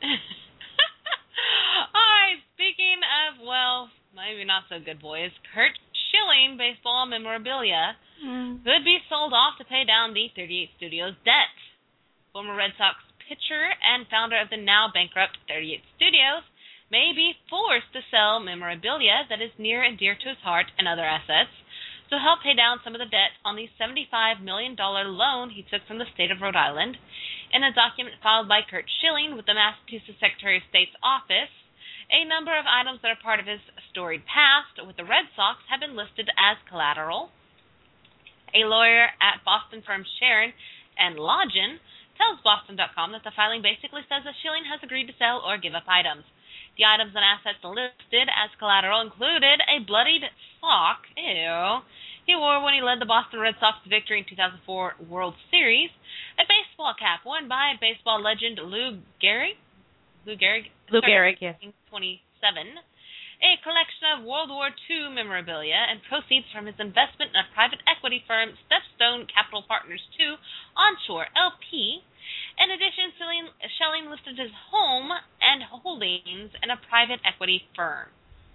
All right, speaking of, well, maybe not so good boys, Curt Schilling baseball memorabilia mm. could be sold off to pay down the thirty-eight Studios debt. Former Red Sox pitcher and founder of the now bankrupt thirty-eight Studios may be forced to sell memorabilia that is near and dear to his heart and other assets to help pay down some of the debt on the seventy-five million dollars loan he took from the state of Rhode Island. In a document filed by Curt Schilling with the Massachusetts Secretary of State's office, a number of items that are part of his storied past with the Red Sox have been listed as collateral. A lawyer at Boston firm Sharon and Lodgen tells Boston dot com that the filing basically says that Schilling has agreed to sell or give up items. The items and assets listed as collateral included a bloodied sock, ew, he wore when he led the Boston Red Sox to victory in two thousand four World Series, a baseball cap worn by baseball legend Lou Gehrig, Lou Gehrig, Lou Gehrig, yes, twenty-seven, a collection of World War Two memorabilia, and proceeds from his investment in a private equity firm, Stepstone Capital Partners two, Onshore L P. In addition, Schilling listed his home and holdings in a private equity firm.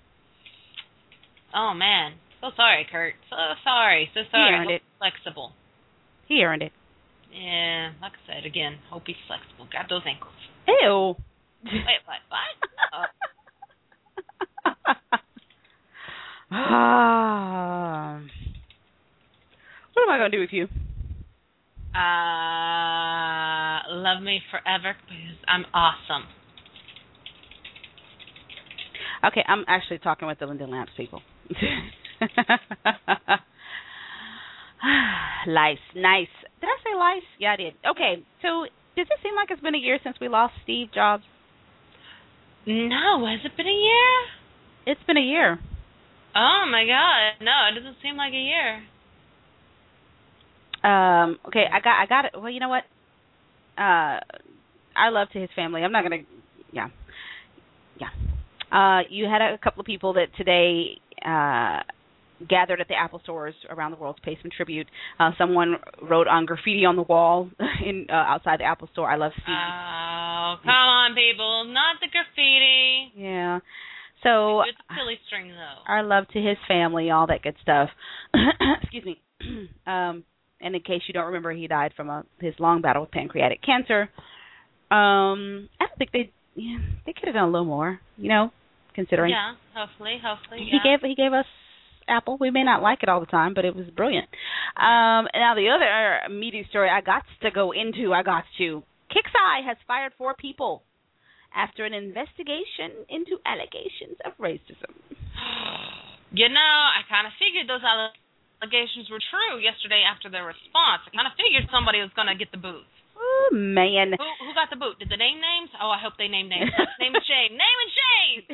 Oh, man. So sorry, Curt. So sorry. So sorry. He earned it. Flexible. He earned it. Yeah, like I said, again, hope he's flexible. Grab those ankles. Ew. Wait, what? What? Oh. What am I going to do with you? Uh, love me forever because I'm awesome. Okay, I'm actually talking with the Linden Lamps people. Lice, nice. Did I say lice? Yeah, I did. Okay, so does it seem like it's been a year since we lost Steve Jobs? No, has it been a year? It's been a year. Oh my God, no, it doesn't seem like a year. Um, okay, I got, I got it. Well, you know what? Uh, our love to his family. I'm not gonna, yeah, yeah. Uh, you had a couple of people that today uh, gathered at the Apple stores around the world to pay some tribute. Uh, someone wrote on graffiti on the wall in uh, outside the Apple store, "I love Steve." Oh, come on, people. Not the graffiti. Yeah. So, it's a silly string, though. Our love to his family, all that good stuff. Excuse me. um, and in case you don't remember, he died from a, his long battle with pancreatic cancer. Um, I don't think they, yeah, they could have done a little more, you know, considering. Yeah, hopefully, hopefully. He yeah. gave he gave us Apple. We may not like it all the time, but it was brilliant. Um, now the other media story I got to go into, I got to. Kixeye has fired four people after an investigation into allegations of racism. You know, I kind of figured those allegations were true yesterday after their response. I kind of figured somebody was going to get the boot. Oh, man. Who, who got the boot? Did they name names? Oh, I hope they named names. Name and shame. Name and shame!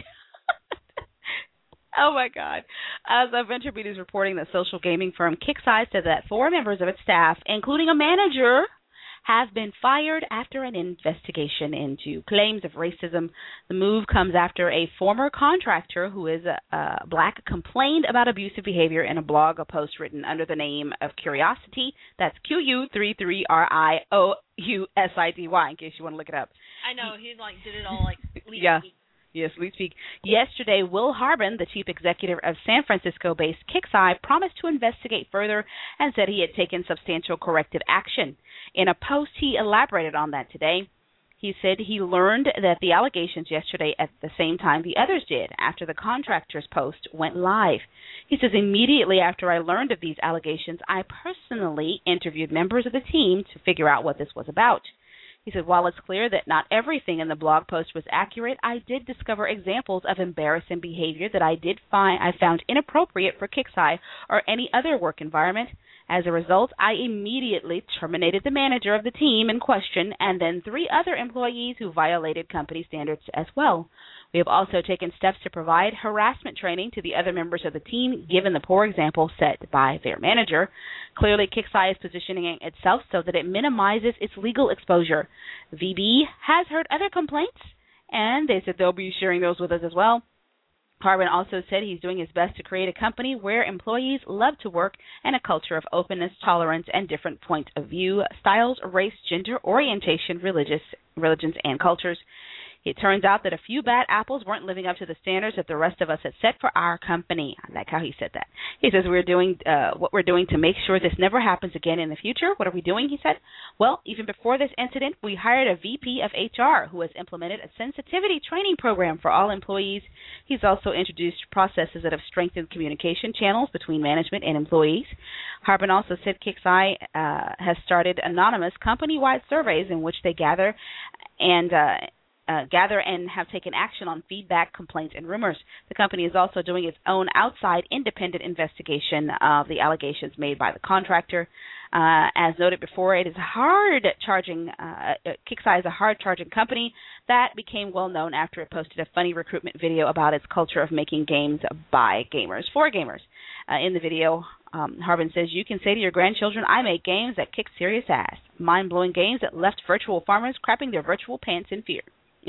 Oh, my God. As uh, VentureBeat is reporting that social gaming firm Kixeye said that four members of its staff, including a manager, have been fired after an investigation into claims of racism. The move comes after a former contractor who is uh, black complained about abusive behavior in a blog post written under the name of Curiosity. That's Q U three three R I O U S I T Y, in case you want to look it up. I know. He, like, did it all, like, yeah. Yes, we speak. Yesterday, Will Harbin, the chief executive of San Francisco-based Kixeye, promised to investigate further and said he had taken substantial corrective action. In a post, he elaborated on that today. He said he learned that the allegations yesterday at the same time the others did, after the contractor's post went live. He says, immediately after I learned of these allegations, I personally interviewed members of the team to figure out what this was about. He said, while it's clear that not everything in the blog post was accurate, I did discover examples of embarrassing behavior that I did find I found inappropriate for Kixeye or any other work environment. As a result, I immediately terminated the manager of the team in question and then three other employees who violated company standards as well. We have also taken steps to provide harassment training to the other members of the team, given the poor example set by their manager. Clearly, Kixeye is positioning itself so that it minimizes its legal exposure. V B has heard other complaints, and they said they'll be sharing those with us as well. Harbin also said he's doing his best to create a company where employees love to work and a culture of openness, tolerance, and different points of view, styles, race, gender, orientation, religious, religions, and cultures. It turns out that a few bad apples weren't living up to the standards that the rest of us had set for our company. I like how he said that. He says we're doing uh, what we're doing to make sure this never happens again in the future. What are we doing, he said? Well, even before this incident, we hired a V P of H R who has implemented a sensitivity training program for all employees. He's also introduced processes that have strengthened communication channels between management and employees. Harbin also said Kixeye uh, has started anonymous company-wide surveys in which they gather and uh, Uh, gather and have taken action on feedback, complaints, and rumors. The company is also doing its own outside independent investigation of the allegations made by the contractor. Uh, as noted before, it is hard charging. Uh, Kixeye is a hard charging company that became well known after it posted a funny recruitment video about its culture of making games by gamers for gamers. Uh, in the video, um, Harbin says, "You can say to your grandchildren, I make games that kick serious ass. Mind-blowing games that left virtual farmers crapping their virtual pants in fear."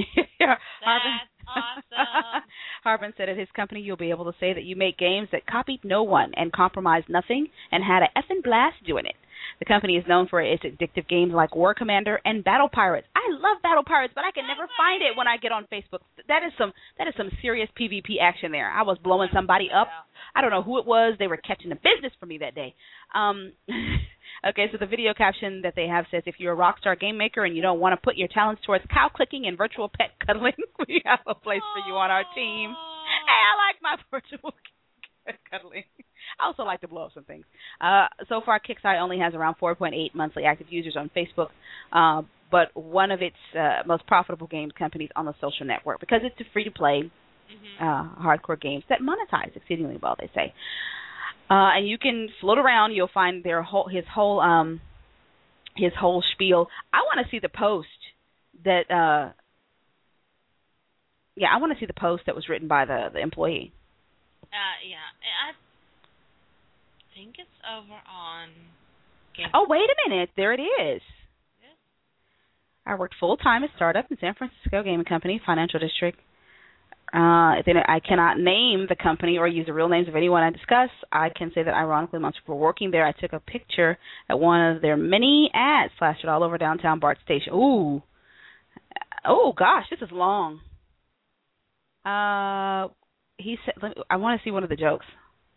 Harbin, awesome. Harbin said at his company, you'll be able to say that you make games that copied no one and compromised nothing and had a effing blast doing it. The company is known for its addictive games like War Commander and Battle Pirates. I love Battle Pirates, but I can never find it when I get on Facebook. That is some that is some serious PvP action there. I was blowing somebody up. I don't know who it was. They were catching the business for me that day. Um, okay, so the video caption that they have says, if you're a rockstar game maker and you don't want to put your talents towards cow clicking and virtual pet cuddling, we have a place for you on our team. Hey, I like my virtual cuddling. I also like to blow up some things. Uh, so far, Kixeye only has around four point eight monthly active users on Facebook, uh, but one of its uh, most profitable games companies on the social network because it's a free-to-play mm-hmm. uh, hardcore games that monetize exceedingly well, they say. Uh, and you can float around. You'll find their whole his whole um, his whole spiel. I want to see the post that. Uh, yeah, I want to see the post that was written by the, the employee. Uh, yeah, I think it's over on. Game oh, wait a minute! There it is. Yes. I worked full time at startup in San Francisco gaming company, financial district. Uh, then I cannot name the company or use the real names of anyone I discuss. I can say that ironically, amongst people working there, I took a picture at one of their many ads plastered all over downtown BART station. Ooh. Oh, gosh, this is long. Uh, he said, let me, I want to see one of the jokes.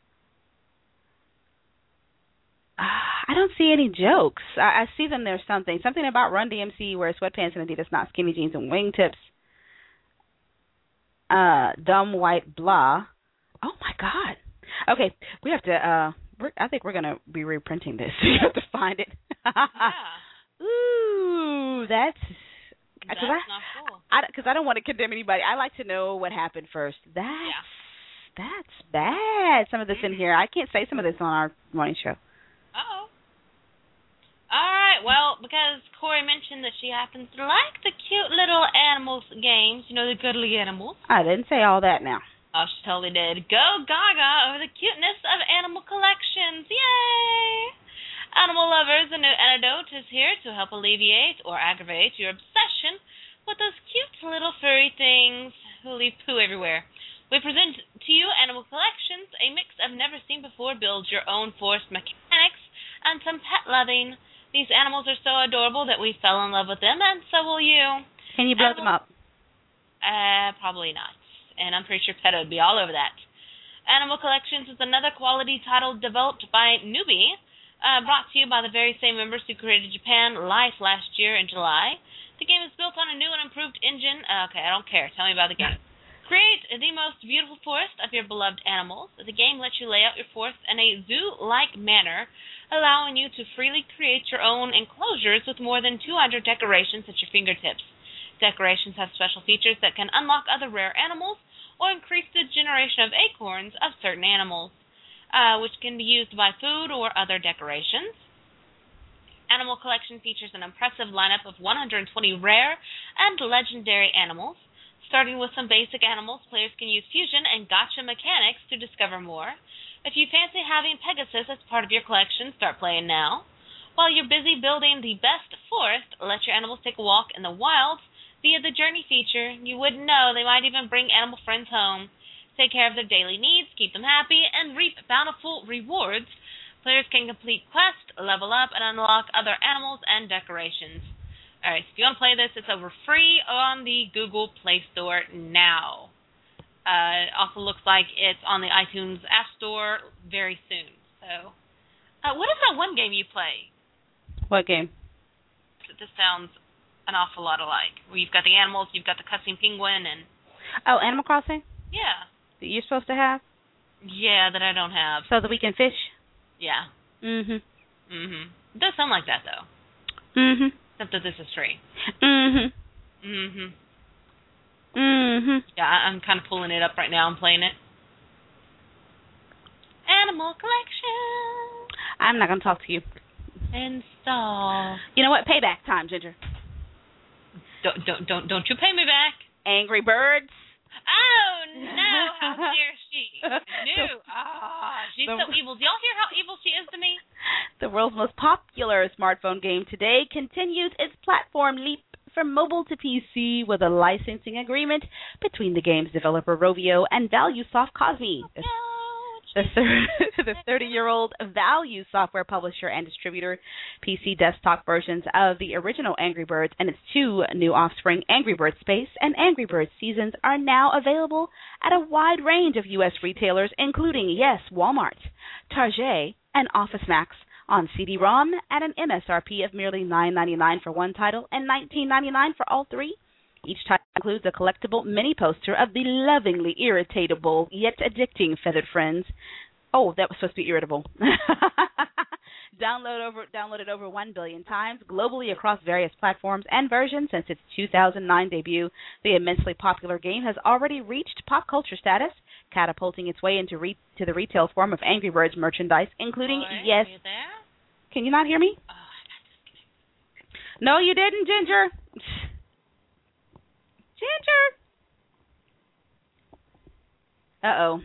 Uh, I don't see any jokes. I, I see them. There's something. Something about Run D M C, wear sweatpants and Adidas, not skinny jeans and wingtips. Uh, dumb white blah. Oh my God. Okay, we have to. Uh, we're, I think we're gonna be reprinting this. You have to find it. Yeah. Ooh, that's. That's I, not cool. Because I, I don't want to condemn anybody. I like to know what happened first. That's Yeah. that's bad. Some of this in here. I can't say some of this on our morning show. Uh-oh. All right, well, because Corey mentioned that she happens to like the cute little animals games, you know, the cuddly animals. I didn't say all that now. Oh, she totally did. Go gaga over the cuteness of animal collections. Yay! Animal lovers, a new antidote is here to help alleviate or aggravate your obsession with those cute little furry things who leave poo everywhere. We present to you Animal Collections, a mix of never-seen-before build your own forced mechanics and some pet loving. These animals are so adorable that we fell in love with them, and so will you. Can you blow Animal- them up? Uh, probably not. And I'm pretty sure PETA would be all over that. Animal Collections is another quality title developed by Newbie, uh, brought to you by the very same members who created Japan Life last year in July. The game is built on a new and improved engine. Uh, okay, I don't care. Tell me about the game. Create the most beautiful forest of your beloved animals. The game lets you lay out your forest in a zoo-like manner, allowing you to freely create your own enclosures with more than two hundred decorations at your fingertips. Decorations have special features that can unlock other rare animals or increase the generation of acorns of certain animals, uh, which can be used by food or other decorations. Animal Collection features an impressive lineup of one hundred twenty rare and legendary animals. Starting with some basic animals, players can use fusion and gacha mechanics to discover more. If you fancy having Pegasus as part of your collection, start playing now. While you're busy building the best forest, let your animals take a walk in the wilds via the Journey feature. You wouldn't know, they might even bring animal friends home. Take care of their daily needs, keep them happy, and reap bountiful rewards. Players can complete quests, level up, and unlock other animals and decorations. All right, so if you want to play this, it's over free on the Google Play Store now. Uh, it also looks like it's on the iTunes App Store very soon. So, uh, what is that one game you play? What game? This sounds an awful lot alike. Where you've got the animals, you've got the cussing penguin, and Oh, Animal Crossing? yeah, That you're supposed to have? yeah, that I don't have. So that we can fish? Yeah. Mm-hmm. Mhm. It does sound like that though. Mm-hmm. Except that this is free. Mm-hmm. Mhm. Mm-hmm. Yeah, I- I'm kind of pulling it up right now. I'm playing it. Animal Collection. I'm not going to talk to you. Install. You know what? Payback time, Ginger. Don't don't don't don't you pay me back? Angry Birds. Oh no! How dare she? No. Ah, she's The- so evil. Do y'all hear how evil she is to me? The world's most popular smartphone game today continues its platform leap from mobile to P C with a licensing agreement between the game's developer Rovio and ValueSoft Cosme. No. The thir- the thirty-year-old Value software publisher and distributor, P C desktop versions of the original Angry Birds and its two new offspring, Angry Birds Space and Angry Birds Seasons, are now available at a wide range of U S retailers, including, yes, Walmart, Target, and OfficeMax, on C D ROM at an M S R P of merely nine ninety-nine for one title and nineteen ninety-nine for all three. Each title includes a collectible mini poster of the lovingly irritatable yet addicting feathered friends. Oh, that was supposed to be irritable. Download over, downloaded over one billion times globally across various platforms and versions since its two thousand nine debut, the immensely popular game has already reached pop culture status, catapulting its way into re- to the retail form of Angry Birds merchandise, including, Boy, yes... are you there? Can you not hear me? Oh, I got disconnected. No, you didn't, Ginger. Ginger. Uh-oh.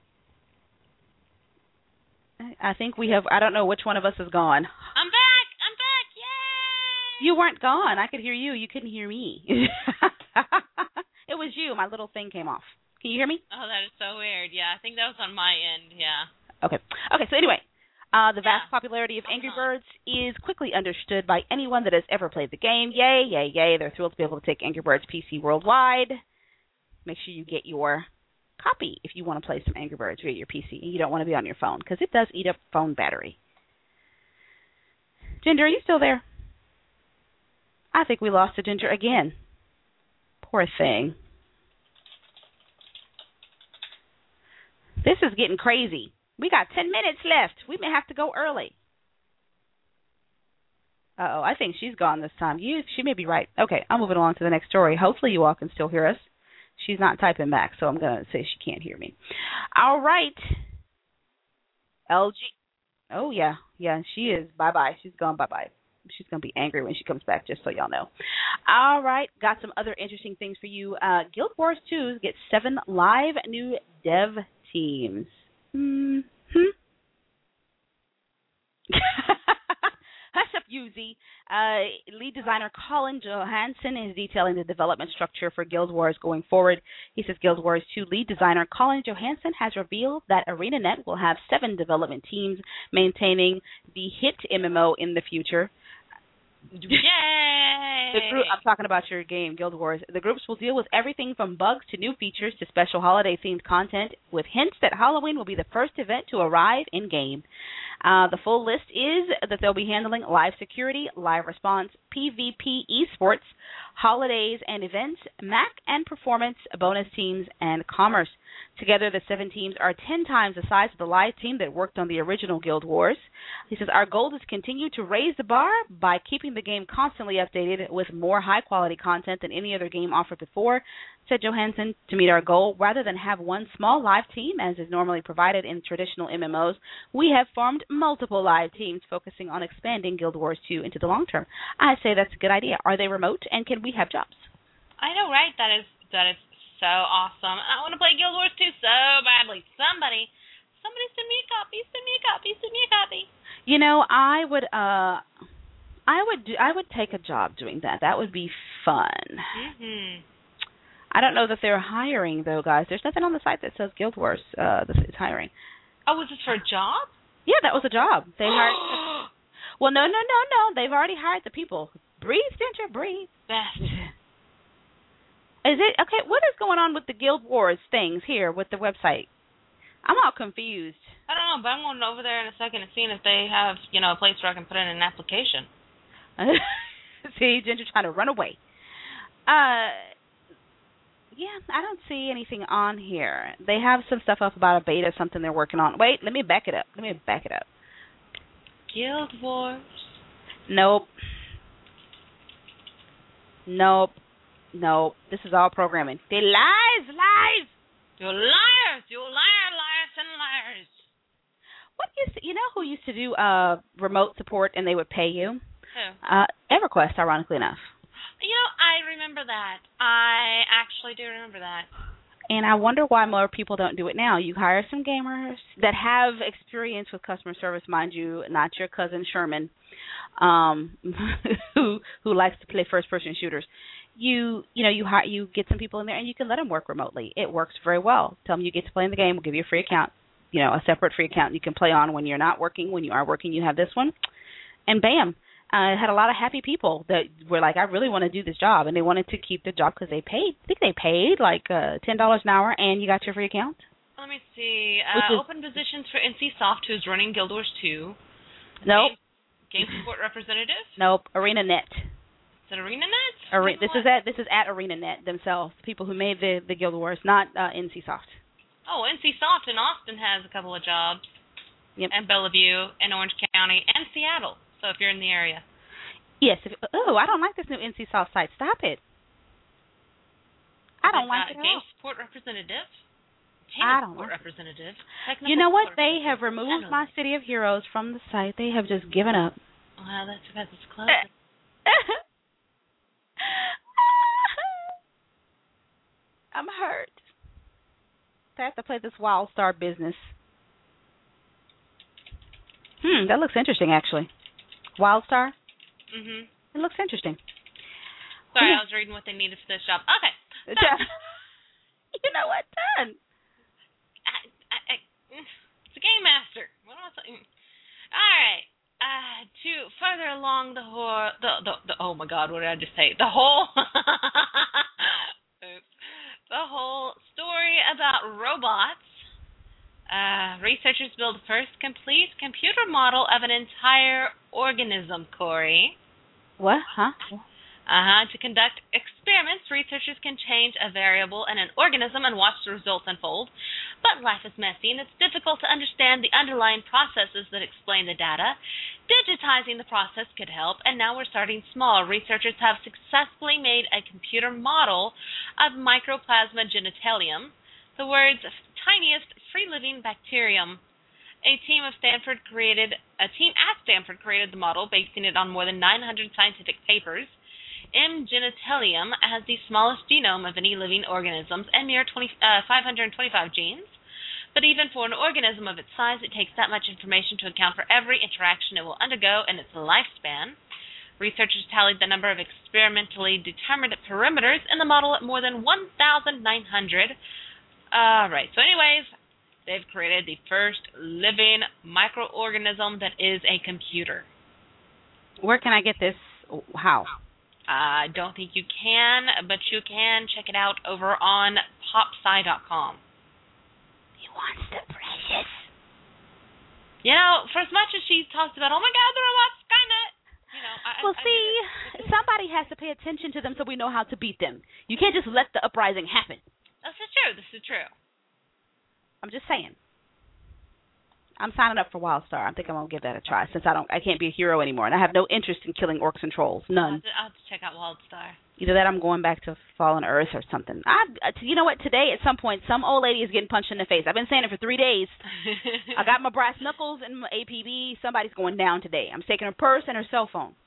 I think we have, I don't know which one of us is gone. I'm back! I'm back! Yay! You weren't gone. I could hear you. You couldn't hear me. It was you. My little thing came off. Can you hear me? Oh, that is so weird. Yeah, I think that was on my end. Yeah. Okay. Okay, so anyway, uh, the vast Yeah. popularity of I'm Angry on. Birds is quickly understood by anyone that has ever played the game. Yay, yay, yay. They're thrilled to be able to take Angry Birds P C worldwide. Make sure you get your copy if you want to play some Angry Birds via your P C and you don't want to be on your phone because it does eat up phone battery. Ginger, are you still there? I think we lost the Ginger again. Poor thing. This is getting crazy. We got ten minutes left. We may have to go early. Uh-oh, I think she's gone this time. You, she may be right. Okay, I'm moving along to the next story. Hopefully you all can still hear us. She's not typing back, so I'm going to say she can't hear me. All right. L G. Oh, yeah. Yeah, she is. Bye-bye. She's gone bye-bye. She's going to be angry when she comes back, just so y'all know. All right. Got some other interesting things for you. Uh, Guild Wars two gets seven live new dev teams. Mm-hmm. Hush up, Yuzi. Uh, lead designer Colin Johansson is detailing the development structure for Guild Wars going forward. He says Guild Wars two lead designer Colin Johansson has revealed that ArenaNet will have seven development teams maintaining the hit M M O in the future. Yay! The group, I'm talking about your game, Guild Wars. The groups will deal with everything from bugs to new features to special holiday-themed content, with hints that Halloween will be the first event to arrive in-game. Uh, the full list is that they'll be handling live security, live response, PvP esports, holidays and events, Mac and performance, bonus teams, and commerce. Together, the seven teams are ten times the size of the live team that worked on the original Guild Wars. He says, our goal is to continue to raise the bar by keeping the game constantly updated with more high-quality content than any other game offered before, said Johansson. To meet our goal, rather than have one small live team, as is normally provided in traditional M M Os, we have formed multiple live teams focusing on expanding Guild Wars two into the long term. I say that's a good idea. Are they remote, and can we have jobs? I know, right? That is that is so awesome. I want to play Guild Wars two so badly. Somebody, somebody send me a copy. Send me a copy. Send me a copy. You know, I would, uh, I would, do, I would take a job doing that. That would be fun. Mhm. I don't know that they're hiring though, guys. There's nothing on the site that says Guild Wars uh, is hiring. Oh, was this for a job? Yeah, that was a job. They hired. Well, no, no, no, no. They've already hired the people. Breathe, Ginger, breathe. Best. Is it okay? What is going on with the Guild Wars things here with the website? I'm all confused. I don't know, but I'm going over there in a second and seeing if they have, you know, a place where I can put in an application. See, Ginger trying to run away. Uh, yeah, I don't see anything on here. They have some stuff up about a beta, something they're working on. Wait, let me back it up. Let me back it up. Guild Wars. Nope. Nope. Nope. This is all programming. They lies, lies. You liars! You liar, liars, and liars. What used to, you know who used to do uh remote support and they would pay you? Who? Uh, EverQuest, ironically enough. You know, I remember that. I actually do remember that. And I wonder why more people don't do it now. You hire some gamers that have experience with customer service, mind you, not your cousin Sherman, um, who who likes to play first-person shooters. You you know you hire, you get some people in there and you can let them work remotely. It works very well. Tell them you get to play in the game. We'll give you a free account, you know, a separate free account you can play on when you're not working. When you are working, you have this one, and bam. I uh, had a lot of happy people that were like, I really want to do this job, and they wanted to keep the job because they paid. I think they paid like uh, ten dollars an hour, and you got your free account. Let me see. Uh, is, open positions for NCSoft, who's running Guild Wars two. Nope. Game, game support representative. Nope. ArenaNet. Is it ArenaNet? Are, this what? is at this is at ArenaNet themselves, people who made the the Guild Wars, not uh, NCSoft. Oh, NCSoft in Austin has a couple of jobs. Yep. And Bellevue, and Orange County, and Seattle. So if you're in the area. Yes. If, oh, I don't like this new NCSoft site. Stop it. I don't uh, like it at Game all. support representative. I don't support like representative. You know what? They have removed my City of Heroes from the site. They have just given up. Well, that's because it's closed. I'm hurt. I have to play this WildStar business. Hmm, that looks interesting, actually. WildStar? Mhm. It looks interesting. Sorry, Yeah. I was reading what they needed for this job. Okay. So. you know what? Done. I, I, I, it's a game master. What am I saying? All right. Uh, to further along the whole, the, the, the, oh my God, what did I just say? The whole, the whole story about robots. Uh, researchers build first complete computer model of an entire organism, Corey. What? Huh? Uh-huh. To conduct experiments, researchers can change a variable in an organism and watch the results unfold. But life is messy, and it's difficult to understand the underlying processes that explain the data. Digitizing the process could help, and now we're starting small. Researchers have successfully made a computer model of Mycoplasma genitalium, the world's tiniest free-living bacterium. A team of Stanford created a team at Stanford created the model, basing it on more than nine hundred scientific papers. M. genitalium has the smallest genome of any living organisms and mere twenty, uh, five hundred twenty-five genes. But even for an organism of its size, it takes that much information to account for every interaction it will undergo in its lifespan. Researchers tallied the number of experimentally determined parameters in the model at more than one thousand nine hundred. All right, so anyways, they've created the first living microorganism that is a computer. Where can I get this? How? I uh, don't think you can, but you can check it out over on popsci dot com. He wants the precious. You know, for as much as she talks about, oh my God, the robot's Skynet. You know, I, well, I, see, I mean, somebody has to pay attention to them so we know how to beat them. You can't just let the uprising happen. This is true. This is true. I'm just saying. I'm signing up for WildStar. I think I'm gonna give that a try since I don't, I can't be a hero anymore, and I have no interest in killing orcs and trolls. None. I'll have to, I'll have to check out WildStar. Either that, or I'm going back to Fallen Earth or something. I, you know what? Today, at some point, some old lady is getting punched in the face. I've been saying it for three days. I got my brass knuckles and my A P B. Somebody's going down today. I'm taking her purse and her cell phone.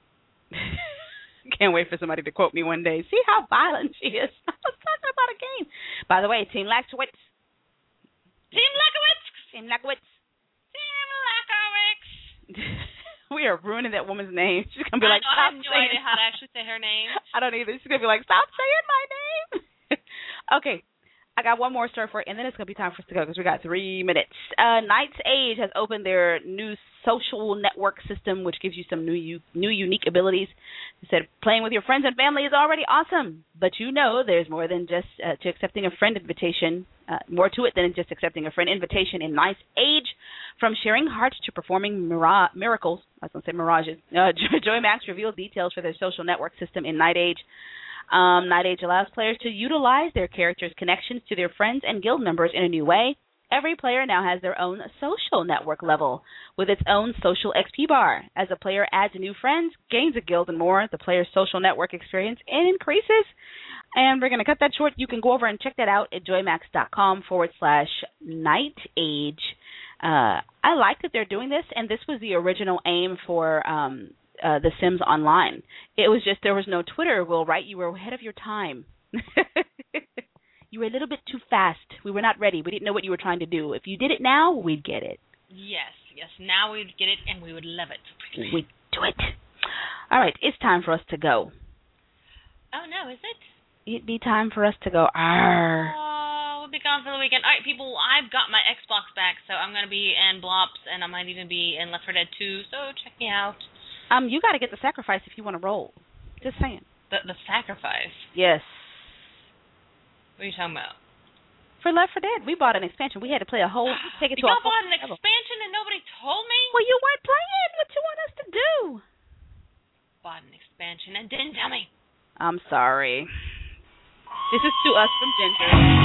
Can't wait for somebody to quote me one day. See how violent she is. I was talking about a game. By the way, Team Lackowitz. Team Lackowitz. Team Lackowitz. Team Lackowitz. We are ruining that woman's name. She's gonna be I like, know, stop I have no saying idea how to actually say her name. I don't either. She's gonna be like, stop saying my name. Okay, I got one more story for you, and then it's gonna be time for us to go because we got three minutes. Uh, Knight's Age has opened their new social network system, which gives you some new, u- new unique abilities. They said playing with your friends and family is already awesome, but you know there's more than just uh, to accepting a friend invitation. Uh, more to it than just accepting a friend invitation in Knight's Age. From sharing hearts to performing mira- miracles, I was going to say mirages, uh, Joy Max revealed details for their social network system in Night Age. Um, Night Age allows players to utilize their characters' connections to their friends and guild members in a new way. Every player now has their own social network level with its own social X P bar. As a player adds new friends, gains a guild, and more, the player's social network experience increases. And we're going to cut that short. You can go over and check that out at joymax.com forward slash Night Age. Uh, I like that they're doing this, and this was the original aim for um, uh, The Sims Online. It was just there was no Twitter, Will, right? You were ahead of your time. You were a little bit too fast. We were not ready. We didn't know what you were trying to do. If you did it now, we'd get it. Yes, yes. Now we'd get it, and we would love it. We'd do it. All right, it's time for us to go. Oh, no, is it? It'd be time for us to go. Arr. Oh, we'll be gone for the weekend. All right, people, I've got my Xbox back, so I'm going to be in Blops, and I might even be in Left four Dead two, so check me out. Um, you got to get the sacrifice if you want to roll. Just saying. The the sacrifice? Yes. What are you talking about? For Left four Dead, we bought an expansion. We had to play a whole, take it to you a whole bought an level. expansion and nobody told me? Well, you weren't playing. What you want us to do? Bought an expansion and didn't tell me. I'm sorry. This is to us from Ginger.